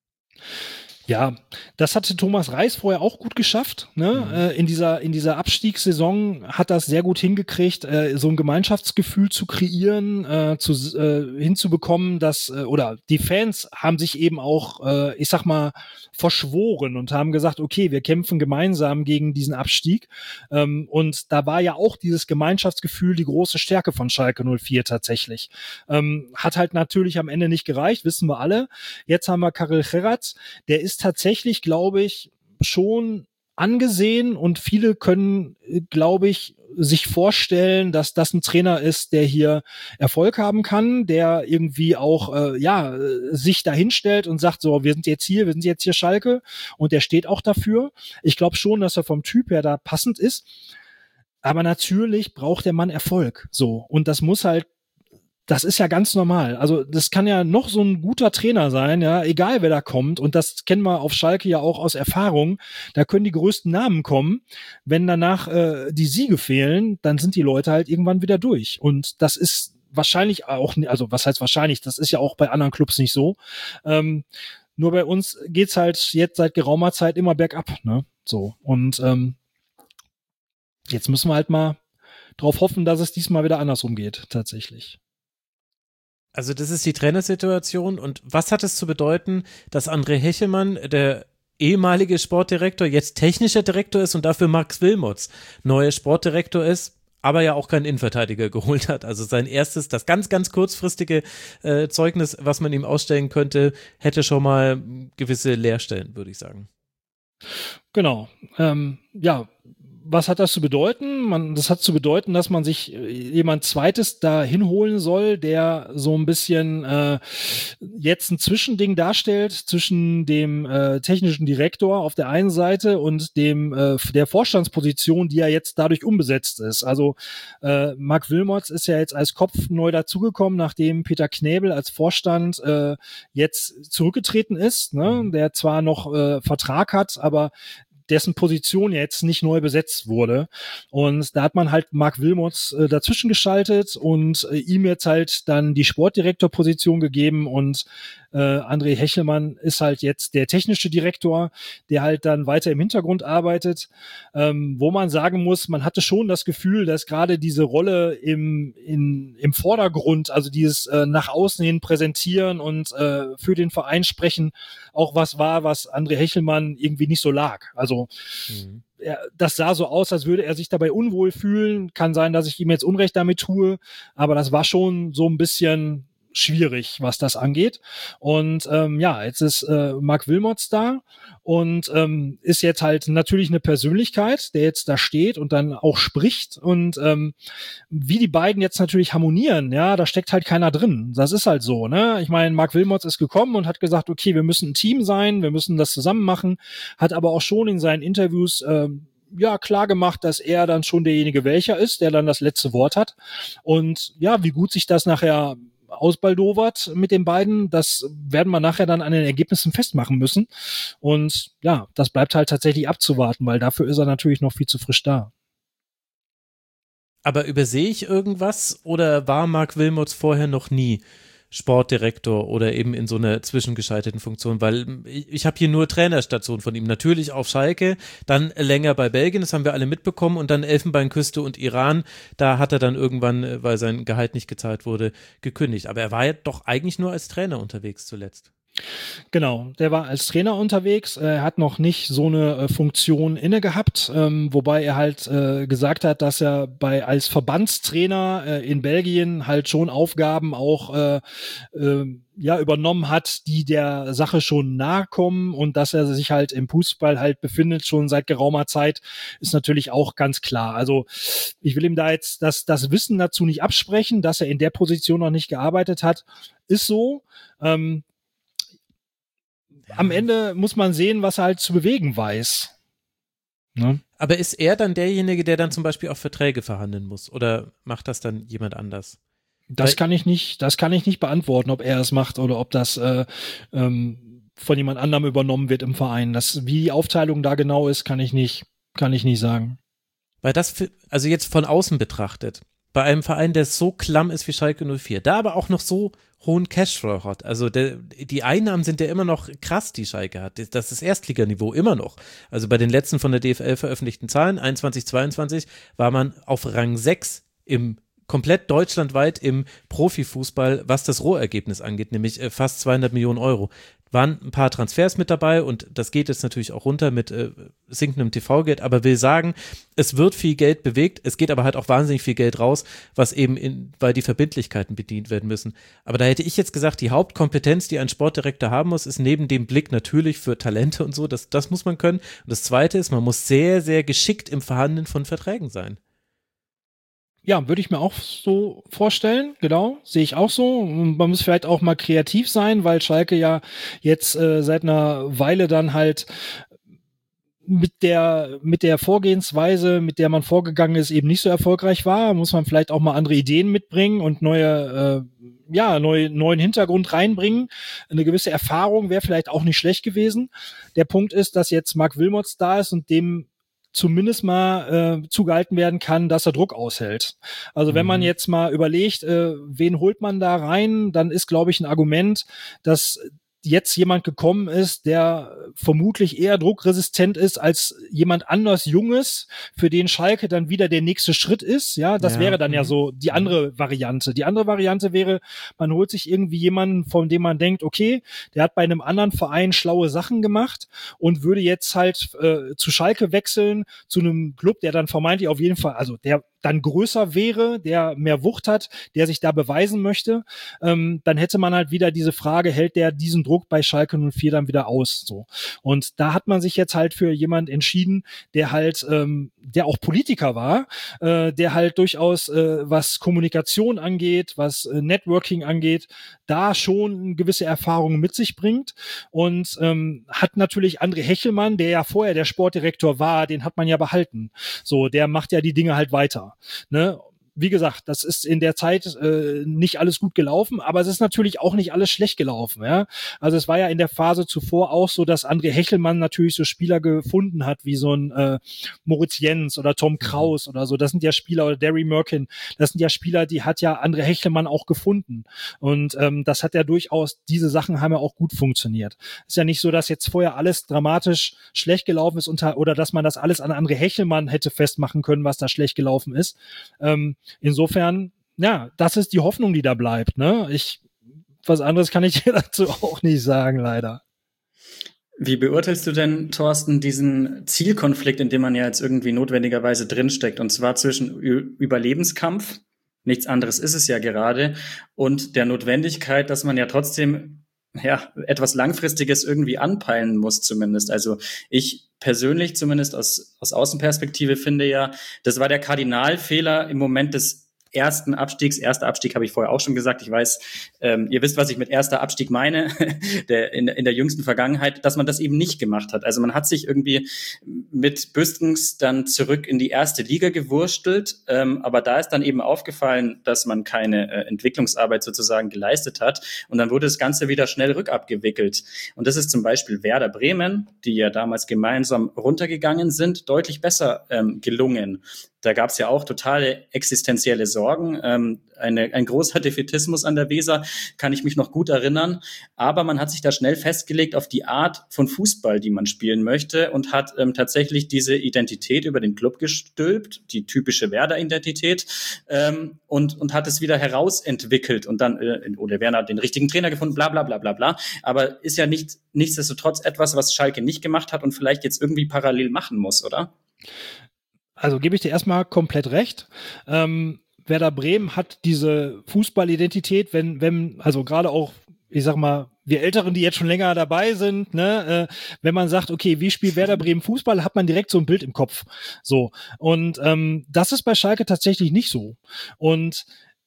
Ja, das hatte Thomas Reis vorher auch gut geschafft. Ne? Mhm. Äh, in dieser in dieser Abstiegssaison hat das sehr gut hingekriegt, äh, so ein Gemeinschaftsgefühl zu kreieren, äh, zu äh, hinzubekommen, dass äh, oder die Fans haben sich eben auch, äh, ich sag mal, verschworen und haben gesagt, okay, wir kämpfen gemeinsam gegen diesen Abstieg. Ähm, und da war ja auch dieses Gemeinschaftsgefühl die große Stärke von Schalke null vier tatsächlich. Ähm, hat halt natürlich am Ende nicht gereicht, wissen wir alle. Jetzt haben wir Karel Gerrards, der ist tatsächlich, glaube ich, schon angesehen und viele können, glaube ich, sich vorstellen, dass das ein Trainer ist, der hier Erfolg haben kann, der irgendwie auch äh, ja sich dahinstellt und sagt, so, wir sind jetzt hier, wir sind jetzt hier Schalke, und der steht auch dafür. Ich glaube schon, dass er vom Typ her da passend ist, aber natürlich braucht der Mann Erfolg, so, und das muss halt, das ist ja ganz normal. Also das kann ja noch so ein guter Trainer sein, ja, egal wer da kommt. Und das kennen wir auf Schalke ja auch aus Erfahrung. Da können die größten Namen kommen. Wenn danach äh, die Siege fehlen, dann sind die Leute halt irgendwann wieder durch. Und das ist wahrscheinlich auch, also was heißt wahrscheinlich, das ist ja auch bei anderen Clubs nicht so. Ähm, nur bei uns geht's halt jetzt seit geraumer Zeit immer bergab, ne? So. Und ähm, jetzt müssen wir halt mal drauf hoffen, dass es diesmal wieder andersrum geht, tatsächlich. Also das ist die Trainersituation, und was hat es zu bedeuten, dass André Hechelmann, der ehemalige Sportdirektor, jetzt technischer Direktor ist und dafür Max Wilmots neuer Sportdirektor ist, aber ja auch keinen Innenverteidiger geholt hat. Also sein erstes, das ganz, ganz kurzfristige äh, Zeugnis, was man ihm ausstellen könnte, hätte schon mal gewisse Leerstellen, würde ich sagen. Genau. Ähm, ja, was hat das zu bedeuten? Man, das hat zu bedeuten, dass man sich jemand Zweites da hinholen soll, der so ein bisschen äh, jetzt ein Zwischending darstellt zwischen dem äh, technischen Direktor auf der einen Seite und dem äh, der Vorstandsposition, die ja jetzt dadurch unbesetzt ist. Also äh, Marc Wilmots ist ja jetzt als Kopf neu dazugekommen, nachdem Peter Knäbel als Vorstand äh, jetzt zurückgetreten ist, ne? Der zwar noch äh, Vertrag hat, aber dessen Position jetzt nicht neu besetzt wurde. Und da hat man halt Marc Wilmots äh, dazwischen geschaltet und äh, ihm jetzt halt dann die Sportdirektorposition gegeben, und äh, André Hechelmann ist halt jetzt der technische Direktor, der halt dann weiter im Hintergrund arbeitet, ähm, wo man sagen muss, man hatte schon das Gefühl, dass gerade diese Rolle im, in, im Vordergrund, also dieses äh, nach außen hin präsentieren und äh, für den Verein sprechen, auch was war, was André Hechelmann irgendwie nicht so lag. Also mhm. er, das sah so aus, als würde er sich dabei unwohl fühlen. Kann sein, dass ich ihm jetzt Unrecht damit tue, aber das war schon so ein bisschen schwierig, was das angeht. Und ähm, ja, jetzt ist äh, Marc Wilmots da und ähm, ist jetzt halt natürlich eine Persönlichkeit, der jetzt da steht und dann auch spricht. Und ähm, wie die beiden jetzt natürlich harmonieren, ja, da steckt halt keiner drin. Das ist halt so, ne? Ich meine, Marc Wilmots ist gekommen und hat gesagt, okay, wir müssen ein Team sein, wir müssen das zusammen machen, hat aber auch schon in seinen Interviews ähm, ja, klar gemacht, dass er dann schon derjenige welcher ist, der dann das letzte Wort hat. Und ja, wie gut sich das nachher ausbaldowert mit den beiden, das werden wir nachher dann an den Ergebnissen festmachen müssen. Und ja, das bleibt halt tatsächlich abzuwarten, weil dafür ist er natürlich noch viel zu frisch da. Aber übersehe ich irgendwas, oder war Marc Wilmots vorher noch nie Sportdirektor oder eben in so einer zwischengeschalteten Funktion? Weil ich, ich habe hier nur Trainerstationen von ihm. Natürlich auf Schalke, dann länger bei Belgien, das haben wir alle mitbekommen, und dann Elfenbeinküste und Iran. Da hat er dann irgendwann, weil sein Gehalt nicht gezahlt wurde, gekündigt. Aber er war ja doch eigentlich nur als Trainer unterwegs zuletzt. Genau, der war als Trainer unterwegs, er hat noch nicht so eine äh, Funktion inne gehabt, ähm, wobei er halt äh, gesagt hat, dass er bei als Verbandstrainer äh, in Belgien halt schon Aufgaben auch äh, äh, ja übernommen hat, die der Sache schon nahe kommen, und dass er sich halt im Fußball halt befindet schon seit geraumer Zeit, ist natürlich auch ganz klar. Also ich will ihm da jetzt das, das Wissen dazu nicht absprechen, dass er in der Position noch nicht gearbeitet hat, ist so. Ähm, Am Ende muss man sehen, was er halt zu bewegen weiß. Ne? Aber ist er dann derjenige, der dann zum Beispiel auch Verträge verhandeln muss? Oder macht das dann jemand anders? Das Weil, kann ich nicht, das kann ich nicht beantworten, ob er es macht oder ob das äh, ähm, von jemand anderem übernommen wird im Verein. Das, wie die Aufteilung da genau ist, kann ich nicht, kann ich nicht sagen. Weil das, für, also jetzt von außen betrachtet, bei einem Verein, der so klamm ist wie Schalke null vier, da aber auch noch so hohen Cashflow hat. Also der, die Einnahmen sind ja immer noch krass, die Schalke hat. Das ist Erstliganiveau, immer noch. Also bei den letzten von der D F L veröffentlichten Zahlen, einundzwanzig zweiundzwanzig, war man auf Rang sechs im komplett deutschlandweit im Profifußball, was das Rohergebnis angeht, nämlich fast zweihundert Millionen Euro. Waren ein paar Transfers mit dabei, und das geht jetzt natürlich auch runter mit äh, sinkendem T V-Geld, aber will sagen, es wird viel Geld bewegt, es geht aber halt auch wahnsinnig viel Geld raus, was eben in, weil die Verbindlichkeiten bedient werden müssen. Aber da hätte ich jetzt gesagt, die Hauptkompetenz, die ein Sportdirektor haben muss, ist neben dem Blick natürlich für Talente und so, das, das muss man können. Und das Zweite ist, man muss sehr, sehr geschickt im Verhandeln von Verträgen sein. Ja, würde ich mir auch so vorstellen, genau, sehe ich auch so. Und man muss vielleicht auch mal kreativ sein, weil Schalke ja jetzt äh, seit einer Weile dann halt mit der mit der Vorgehensweise, mit der man vorgegangen ist, eben nicht so erfolgreich war. Muss man vielleicht auch mal andere Ideen mitbringen und neue äh, ja, neu, neuen Hintergrund reinbringen. Eine gewisse Erfahrung wäre vielleicht auch nicht schlecht gewesen. Der Punkt ist, dass jetzt Marc Wilmots da ist und dem zumindest mal äh, zugehalten werden kann, dass er Druck aushält. Also wenn mhm. man jetzt mal überlegt, äh, wen holt man da rein, dann ist, glaube ich, ein Argument, dass jetzt jemand gekommen ist, der vermutlich eher druckresistent ist als jemand anders Junges, für den Schalke dann wieder der nächste Schritt ist. Ja, das ja. wäre dann ja so die andere Variante. Die andere Variante wäre, man holt sich irgendwie jemanden, von dem man denkt, okay, der hat bei einem anderen Verein schlaue Sachen gemacht und würde jetzt halt äh, zu Schalke wechseln, zu einem Club, der dann vermeintlich auf jeden Fall, also der dann größer wäre, der mehr Wucht hat, der sich da beweisen möchte, ähm, dann hätte man halt wieder diese Frage, hält der diesen Druck bei Schalke null vier dann wieder aus? So. Und da hat man sich jetzt halt für jemand entschieden, der halt, ähm, der auch Politiker war, äh, der halt durchaus, äh, was Kommunikation angeht, was äh, Networking angeht, da schon gewisse Erfahrungen mit sich bringt und ähm, hat natürlich André Hechelmann, der ja vorher der Sportdirektor war, den hat man ja behalten. So, der macht ja die Dinge halt weiter. Ne? Wie gesagt, das ist in der Zeit äh, nicht alles gut gelaufen, aber es ist natürlich auch nicht alles schlecht gelaufen. Ja? Also es war ja in der Phase zuvor auch so, dass André Hechelmann natürlich so Spieler gefunden hat, wie so ein äh, Moritz Jens oder Tom Kraus oder so. Das sind ja Spieler, oder Derry Merkin, das sind ja Spieler, die hat ja André Hechelmann auch gefunden. Und ähm, das hat ja durchaus, diese Sachen haben ja auch gut funktioniert. Ist ja nicht so, dass jetzt vorher alles dramatisch schlecht gelaufen ist unter, oder dass man das alles an André Hechelmann hätte festmachen können, was da schlecht gelaufen ist. Ähm, Insofern, ja, das ist die Hoffnung, die da bleibt. Ne? Ich, was anderes kann ich dir dazu auch nicht sagen, leider. Wie beurteilst du denn, Thorsten, diesen Zielkonflikt, in dem man ja jetzt irgendwie notwendigerweise drinsteckt, und zwar zwischen Ü- Überlebenskampf, nichts anderes ist es ja gerade, und der Notwendigkeit, dass man ja trotzdem ja etwas Langfristiges irgendwie anpeilen muss zumindest. Also ich persönlich zumindest aus, aus Außenperspektive finde ja, das war der Kardinalfehler im Moment des ersten Abstiegs. Erster Abstieg habe ich vorher auch schon gesagt. Ich weiß, ähm, ihr wisst, was ich mit erster Abstieg meine, der, in, in der jüngsten Vergangenheit, dass man das eben nicht gemacht hat. Also man hat sich irgendwie mit Büstens dann zurück in die erste Liga gewurstelt, ähm, aber da ist dann eben aufgefallen, dass man keine äh, Entwicklungsarbeit sozusagen geleistet hat und dann wurde das Ganze wieder schnell rückabgewickelt. Und das ist zum Beispiel Werder Bremen, die ja damals gemeinsam runtergegangen sind, deutlich besser ähm, gelungen. Da gab es ja auch totale existenzielle Sorgen. Ähm, eine, ein großer Defätismus an der Weser, kann ich mich noch gut erinnern. Aber man hat sich da schnell festgelegt auf die Art von Fußball, die man spielen möchte und hat ähm, tatsächlich diese Identität über den Club gestülpt, die typische Werder-Identität, ähm, und, und hat es wieder herausentwickelt. Und dann, äh, oder Werner hat den richtigen Trainer gefunden, bla bla bla bla bla. Aber ist ja nicht nichtsdestotrotz etwas, was Schalke nicht gemacht hat und vielleicht jetzt irgendwie parallel machen muss, oder? Also gebe ich dir erstmal komplett recht. Ähm, Werder Bremen hat diese Fußballidentität, wenn, wenn, also gerade auch, ich sag mal, wir Älteren, die jetzt schon länger dabei sind, ne, äh, wenn man sagt, okay, wie spielt Werder Bremen Fußball, hat man direkt so ein Bild im Kopf. So. Und ähm, das ist bei Schalke tatsächlich nicht so. Und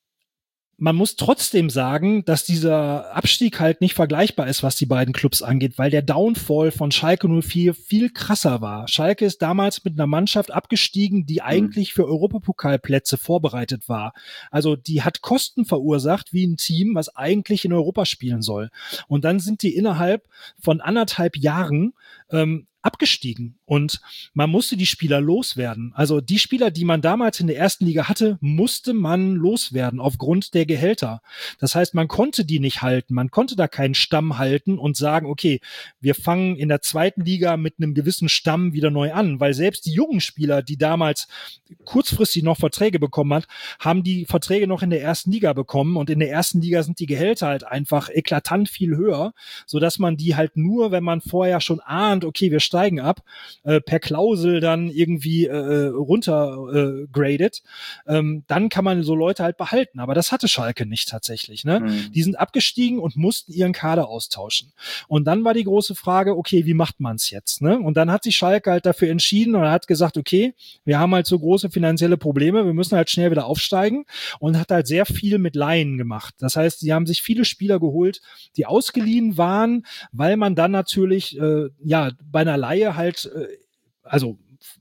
man muss trotzdem sagen, dass dieser Abstieg halt nicht vergleichbar ist, was die beiden Clubs angeht, weil der Downfall von Schalke null vier viel krasser war. Schalke ist damals mit einer Mannschaft abgestiegen, die eigentlich für Europapokalplätze vorbereitet war. Also die hat Kosten verursacht wie ein Team, was eigentlich in Europa spielen soll. Und dann sind die innerhalb von anderthalb Jahren ähm, abgestiegen und man musste die Spieler loswerden. Also die Spieler, die man damals in der ersten Liga hatte, musste man loswerden aufgrund der Gehälter. Das heißt, man konnte die nicht halten. Man konnte da keinen Stamm halten und sagen, okay, wir fangen in der zweiten Liga mit einem gewissen Stamm wieder neu an, weil selbst die jungen Spieler, die damals kurzfristig noch Verträge bekommen hat, haben die Verträge noch in der ersten Liga bekommen und in der ersten Liga sind die Gehälter halt einfach eklatant viel höher, sodass man die halt nur, wenn man vorher schon ahnt, okay, wir steigen ab, äh, per Klausel dann irgendwie äh, runtergradet, äh, ähm, dann kann man so Leute halt behalten. Aber das hatte Schalke nicht tatsächlich. Ne? Mhm. Die sind abgestiegen und mussten ihren Kader austauschen. Und dann war die große Frage, okay, wie macht man es jetzt? Ne? Und dann hat sich Schalke halt dafür entschieden und hat gesagt, okay, wir haben halt so große finanzielle Probleme, wir müssen halt schnell wieder aufsteigen, und hat halt sehr viel mit Leihen gemacht. Das heißt, sie haben sich viele Spieler geholt, die ausgeliehen waren, weil man dann natürlich äh, ja bei einer Leihe halt, äh, also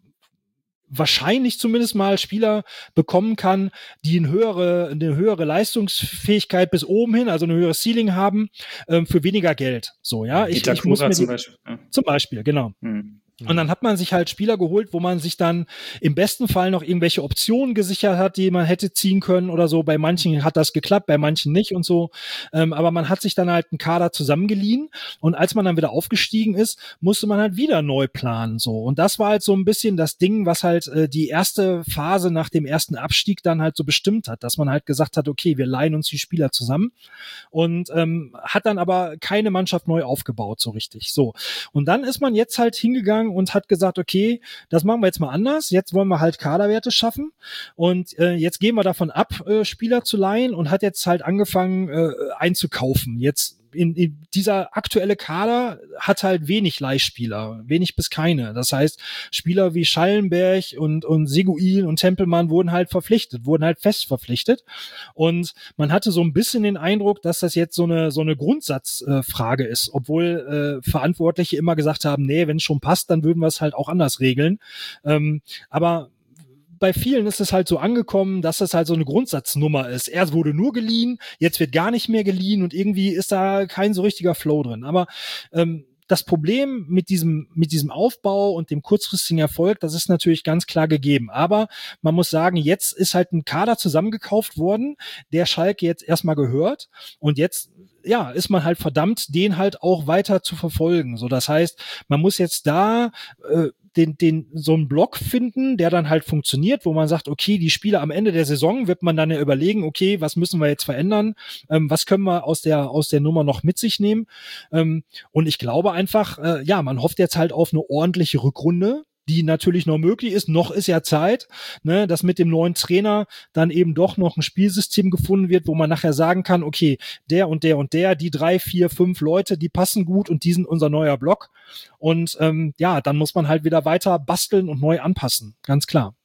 wahrscheinlich zumindest mal Spieler bekommen kann, die eine höhere, eine höhere Leistungsfähigkeit bis oben hin, also eine höhere Ceiling haben, ähm, für weniger Geld. So, ja. Ich, ich muss mir die, zum Beispiel. Ja. Zum Beispiel, genau. Hm. Und dann hat man sich halt Spieler geholt, wo man sich dann im besten Fall noch irgendwelche Optionen gesichert hat, die man hätte ziehen können oder so. Bei manchen hat das geklappt, bei manchen nicht und so. Ähm, aber man hat sich dann halt einen Kader zusammengeliehen, und als man dann wieder aufgestiegen ist, musste man halt wieder neu planen, so. Und das war halt so ein bisschen das Ding, was halt äh, die erste Phase nach dem ersten Abstieg dann halt so bestimmt hat, dass man halt gesagt hat, okay, wir leihen uns die Spieler zusammen, und ähm, hat dann aber keine Mannschaft neu aufgebaut, so richtig. So. Und dann ist man jetzt halt hingegangen und hat gesagt, okay, das machen wir jetzt mal anders. Jetzt wollen wir halt Kaderwerte schaffen, und äh, jetzt gehen wir davon ab, äh, Spieler zu leihen, und hat jetzt halt angefangen äh, einzukaufen. Jetzt in, in dieser aktuelle Kader hat halt wenig Leihspieler, wenig bis keine. Das heißt, Spieler wie Schallenberg und, und Seguin und Tempelmann wurden halt verpflichtet, wurden halt fest verpflichtet. Und man hatte so ein bisschen den Eindruck, dass das jetzt so eine, so eine Grundsatzfrage äh, ist, obwohl äh, Verantwortliche immer gesagt haben, nee, wenn es schon passt, dann würden wir es halt auch anders regeln. Ähm, aber bei vielen ist es halt so angekommen, dass es halt so eine Grundsatznummer ist. Erst wurde nur geliehen, jetzt wird gar nicht mehr geliehen, und irgendwie ist da kein so richtiger Flow drin. Aber ähm, das Problem mit diesem mit diesem Aufbau und dem kurzfristigen Erfolg, das ist natürlich ganz klar gegeben. Aber man muss sagen, jetzt ist halt ein Kader zusammengekauft worden, der Schalke jetzt erstmal gehört, und jetzt ja, ist man halt verdammt, den halt auch weiter zu verfolgen. So, das heißt, man muss jetzt da äh, den, den, so einen Block finden, der dann halt funktioniert, wo man sagt, okay, die Spieler am Ende der Saison wird man dann ja überlegen, okay, was müssen wir jetzt verändern? Ähm, was können wir aus der, aus der Nummer noch mit sich nehmen? Ähm, und ich glaube einfach, äh, ja, man hofft jetzt halt auf eine ordentliche Rückrunde, die natürlich noch möglich ist. Noch ist ja Zeit, ne, dass mit dem neuen Trainer dann eben doch noch ein Spielsystem gefunden wird, wo man nachher sagen kann, okay, der und der und der, die drei, vier, fünf Leute, die passen gut, und die sind unser neuer Block. Und ähm, ja, dann muss man halt wieder weiter basteln und neu anpassen, ganz klar.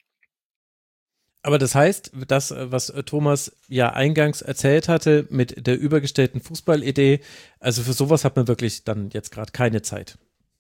Aber das heißt, das, was Thomas ja eingangs erzählt hatte mit der übergestellten Fußballidee, also für sowas hat man wirklich dann jetzt gerade keine Zeit.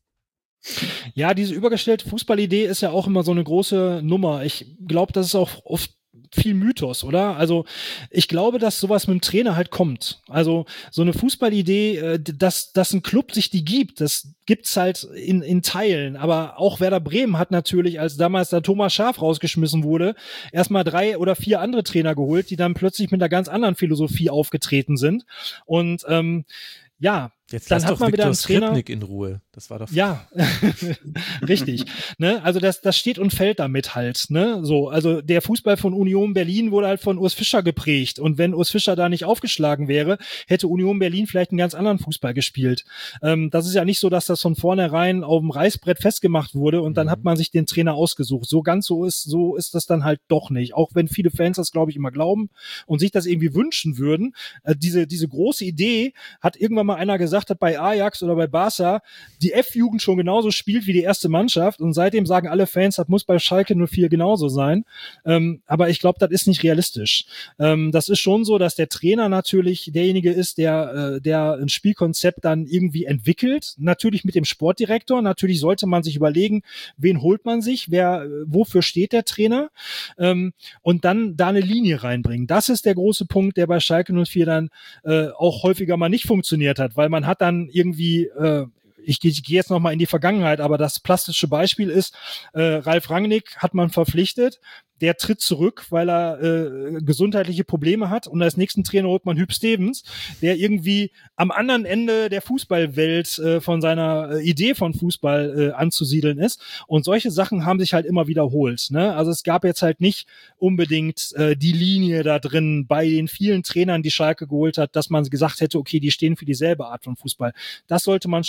Ja, diese übergestellte Fußballidee ist ja auch immer so eine große Nummer. Ich glaube, das ist auch oft viel Mythos, oder? Also ich glaube, dass sowas mit dem Trainer halt kommt. Also so eine Fußballidee, dass, dass ein Club sich die gibt, das gibt's halt in, in Teilen. Aber auch Werder Bremen hat natürlich, als damals der Thomas Schaaf rausgeschmissen wurde, erstmal drei oder vier andere Trainer geholt, die dann plötzlich mit einer ganz anderen Philosophie aufgetreten sind. Und ähm, ja, Jetzt dann lass hat doch man Viktor wieder einen Trainer. Skripnik in Ruhe. Das war doch. Ja, richtig. Ne? Also das, das steht und fällt damit halt. Ne? So, also der Fußball von Union Berlin wurde halt von Urs Fischer geprägt. Und wenn Urs Fischer da nicht aufgeschlagen wäre, hätte Union Berlin vielleicht einen ganz anderen Fußball gespielt. Ähm, das ist ja nicht so, dass das von vornherein auf dem Reißbrett festgemacht wurde und dann mhm. hat man sich den Trainer ausgesucht. So ganz so ist, so ist das dann halt doch nicht. Auch wenn viele Fans das, glaube ich, immer glauben und sich das irgendwie wünschen würden. Äh, diese, diese große Idee hat irgendwann mal einer gesagt, hat bei Ajax oder bei Barca die F-Jugend schon genauso spielt wie die erste Mannschaft, und seitdem sagen alle Fans, das muss bei Schalke null vier genauso sein. Ähm, aber ich glaube, das ist nicht realistisch. Ähm, das ist schon so, dass der Trainer natürlich derjenige ist, der, äh, der ein Spielkonzept dann irgendwie entwickelt. Natürlich mit dem Sportdirektor. Natürlich sollte man sich überlegen, wen holt man sich, wer, wofür steht der Trainer, ähm, und dann da eine Linie reinbringen. Das ist der große Punkt, der bei Schalke null vier dann äh, auch häufiger mal nicht funktioniert hat, weil man hat dann irgendwie äh, ich gehe geh jetzt nochmal in die Vergangenheit, aber das plastische Beispiel ist, äh, Ralf Rangnick hat man verpflichtet, der tritt zurück, weil er äh, gesundheitliche Probleme hat, und als nächsten Trainer holt man Hüb Stevens, der irgendwie am anderen Ende der Fußballwelt äh, von seiner äh, Idee von Fußball äh, anzusiedeln ist, und solche Sachen haben sich halt immer wiederholt, ne? Also es gab jetzt halt nicht unbedingt äh, die Linie da drin bei den vielen Trainern, die Schalke geholt hat, dass man gesagt hätte, okay, die stehen für dieselbe Art von Fußball. Das sollte man schon tun,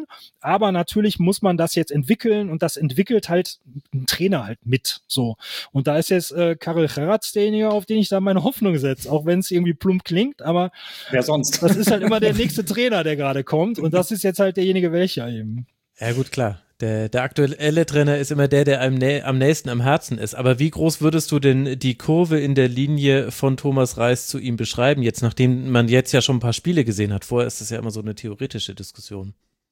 aber natürlich muss man das jetzt entwickeln und das entwickelt halt ein Trainer halt mit, so. Und da ist jetzt äh, Karel Gerrards derjenige, auf den ich da meine Hoffnung setze, auch wenn es irgendwie plump klingt, aber wer sonst? Das ist halt immer der nächste Trainer, der gerade kommt und das ist jetzt halt derjenige, welcher eben. Ja gut, klar. Der, der aktuelle Trainer ist immer der, der einem nä- am nächsten am Herzen ist. Aber wie groß würdest du denn die Kurve in der Linie von Thomas Reis zu ihm beschreiben, jetzt nachdem man jetzt ja schon ein paar Spiele gesehen hat? Vorher ist das ja immer so eine theoretische Diskussion.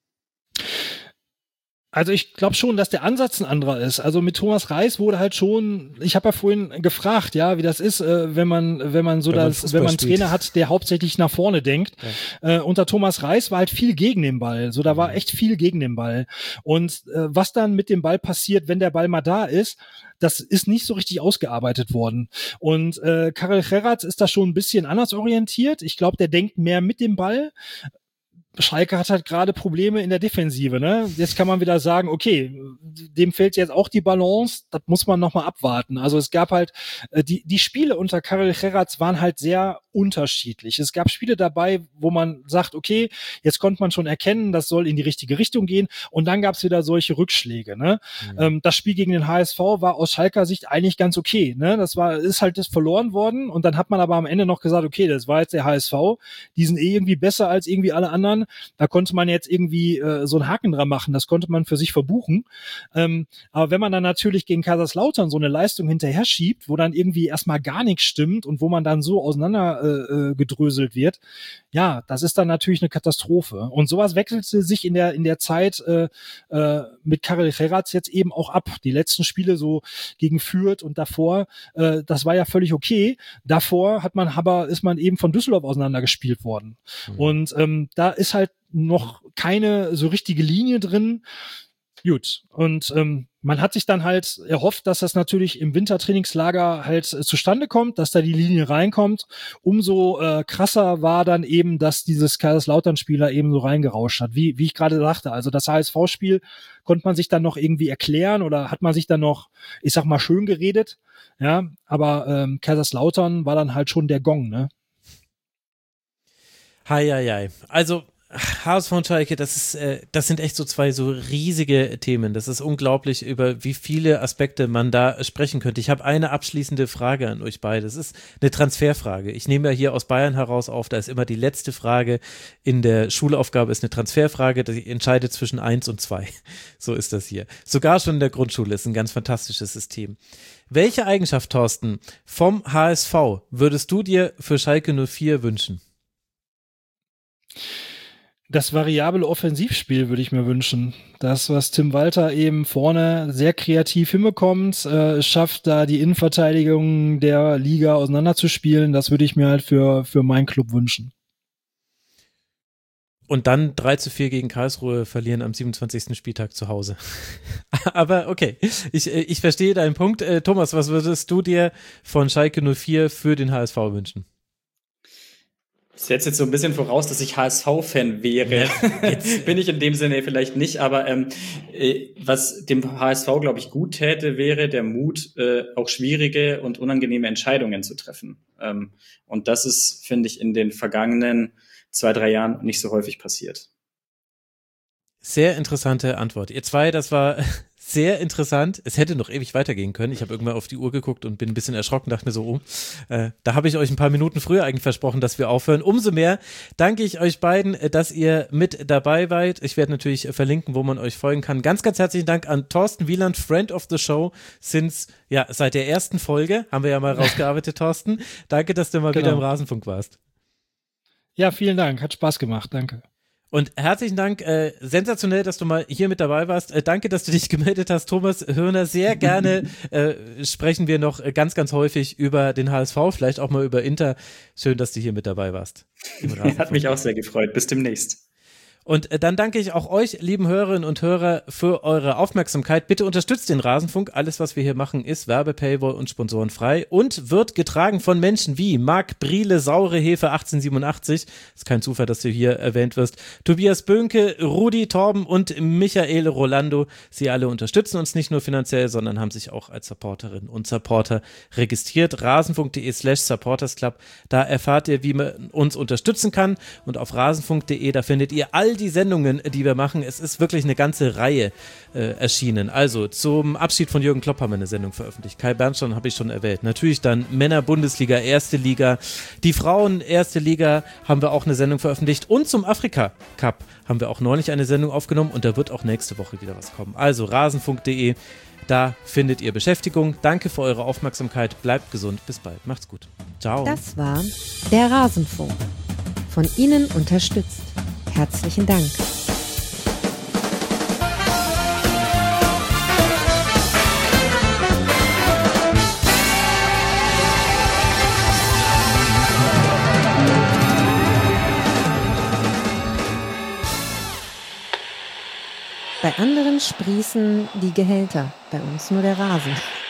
Also ich glaube schon, dass der Ansatz ein anderer ist. Also mit Thomas Reis wurde halt schon, ich habe ja vorhin gefragt, ja, wie das ist, äh, wenn man wenn man so wenn das, man wenn man einen Trainer hat, der hauptsächlich nach vorne denkt. Ja. Äh, unter Thomas Reis war halt viel gegen den Ball. So, da war echt viel gegen den Ball. Und äh, was dann mit dem Ball passiert, wenn der Ball mal da ist, das ist nicht so richtig ausgearbeitet worden. Und äh, Karel Gerrards ist da schon ein bisschen anders orientiert. Ich glaube, der denkt mehr mit dem Ball. Schalke hat halt gerade Probleme in der Defensive, ne? Jetzt kann man wieder sagen, okay, dem fehlt jetzt auch die Balance, das muss man nochmal abwarten. Also es gab halt, äh, die die Spiele unter Karel Gerrards waren halt sehr unterschiedlich. Es gab Spiele dabei, wo man sagt, okay, jetzt konnte man schon erkennen, das soll in die richtige Richtung gehen und dann gab es wieder solche Rückschläge, ne? Mhm. Ähm, das Spiel gegen den H S V war aus Schalker Sicht eigentlich ganz okay, ne? Das war, ist halt das verloren worden und dann hat man aber am Ende noch gesagt, okay, das war jetzt der H S V, die sind eh irgendwie besser als irgendwie alle anderen. Da konnte man jetzt irgendwie äh, so einen Haken dran machen, das konnte man für sich verbuchen. Ähm, aber wenn man dann natürlich gegen Kaiserslautern so eine Leistung hinterher schiebt, wo dann irgendwie erstmal gar nichts stimmt und wo man dann so auseinander äh, äh, gedröselt wird, ja, das ist dann natürlich eine Katastrophe. Und sowas wechselte sich in der in der Zeit äh, äh, mit Karel Gerrards jetzt eben auch ab. Die letzten Spiele so gegen Fürth und davor, äh, das war ja völlig okay. Davor hat man aber ist man eben von Düsseldorf auseinandergespielt worden. Mhm. Und ähm, da ist halt noch keine so richtige Linie drin. Gut, und ähm, man hat sich dann halt erhofft, dass das natürlich im Wintertrainingslager halt äh, zustande kommt, dass da die Linie reinkommt. Umso äh, krasser war dann eben, dass dieses Kaiserslautern-Spieler eben so reingerauscht hat. Wie, wie ich gerade sagte, also das H S V-Spiel konnte man sich dann noch irgendwie erklären oder hat man sich dann noch, ich sag mal, schön geredet. Ja, aber ähm, Kaiserslautern war dann halt schon der Gong, ne? Hei, hei, hei. Also H S V und Schalke, das ist, äh, das sind echt so zwei so riesige Themen. Das ist unglaublich, über wie viele Aspekte man da sprechen könnte. Ich habe eine abschließende Frage an euch beide. Das ist eine Transferfrage. Ich nehme ja hier aus Bayern heraus auf, da ist immer die letzte Frage in der Schulaufgabe ist eine Transferfrage, die entscheidet zwischen eins und zwei. So ist das hier. Sogar schon in der Grundschule ist ein ganz fantastisches System. Welche Eigenschaft, Thorsten, vom H S V würdest du dir für Schalke null vier wünschen? Das variable Offensivspiel würde ich mir wünschen. Das, was Tim Walter eben vorne sehr kreativ hinbekommt, äh, schafft, da die Innenverteidigung der Liga auseinanderzuspielen, das würde ich mir halt für, für meinen Club wünschen. Und dann drei zu vier gegen Karlsruhe verlieren am siebenundzwanzigsten Spieltag zu Hause. Aber okay, ich, ich verstehe deinen Punkt. Äh, Thomas, was würdest du dir von Schalke null vier für den H S V wünschen? Ich setze jetzt so ein bisschen voraus, dass ich H S V-Fan wäre. Jetzt bin ich in dem Sinne vielleicht nicht, aber ähm, äh, was dem H S V, glaube ich, gut täte, wäre der Mut, äh, auch schwierige und unangenehme Entscheidungen zu treffen. Ähm, und das ist, finde ich, in den vergangenen zwei, drei Jahren nicht so häufig passiert. Sehr interessante Antwort. Ihr zwei, das war sehr interessant. Es hätte noch ewig weitergehen können. Ich habe irgendwann auf die Uhr geguckt und bin ein bisschen erschrocken, dachte mir so, oh, äh, da habe ich euch ein paar Minuten früher eigentlich versprochen, dass wir aufhören. Umso mehr danke ich euch beiden, dass ihr mit dabei wart. Ich werde natürlich verlinken, wo man euch folgen kann. Ganz, ganz herzlichen Dank an Thorsten Wieland, Friend of the Show, since, ja, seit der ersten Folge, haben wir ja mal rausgearbeitet, Thorsten. Danke, dass du mal genau. wieder im Rasenfunk warst. Ja, vielen Dank. Hat Spaß gemacht. Danke. Und herzlichen Dank, äh, sensationell, dass du mal hier mit dabei warst. Äh, danke, dass du dich gemeldet hast, Thomas Hörner. Sehr gerne äh, sprechen wir noch ganz, ganz häufig über den H S V, vielleicht auch mal über Inter. Schön, dass du hier mit dabei warst. Hat mich auch sehr gefreut. Bis demnächst. Und dann danke ich auch euch, lieben Hörerinnen und Hörer, für eure Aufmerksamkeit. Bitte unterstützt den Rasenfunk. Alles, was wir hier machen, ist Werbe-, Paywall und sponsorenfrei und wird getragen von Menschen wie Marc Briele, Saure Hefe achtzehnhundertsiebenundachtzig. Ist kein Zufall, dass du hier erwähnt wirst. Tobias Böhnke, Rudi Torben und Michael Rolando. Sie alle unterstützen uns nicht nur finanziell, sondern haben sich auch als Supporterinnen und Supporter registriert. rasenfunk.de slash supportersclub. Da erfahrt ihr, wie man uns unterstützen kann. Und auf rasenfunk.de, da findet ihr all all die Sendungen, die wir machen. Es ist wirklich eine ganze Reihe äh, erschienen. Also zum Abschied von Jürgen Klopp haben wir eine Sendung veröffentlicht. Kai Bernstein habe ich schon erwähnt. Natürlich dann Männer-Bundesliga, Erste Liga. Die Frauen Erste Liga haben wir auch eine Sendung veröffentlicht. Und zum Afrika-Cup haben wir auch neulich eine Sendung aufgenommen. Und da wird auch nächste Woche wieder was kommen. Also rasenfunk punkt de, da findet ihr Beschäftigung. Danke für eure Aufmerksamkeit. Bleibt gesund. Bis bald. Macht's gut. Ciao. Das war der Rasenfunk. Von Ihnen unterstützt. Herzlichen Dank. Bei anderen sprießen die Gehälter, bei uns nur der Rasen.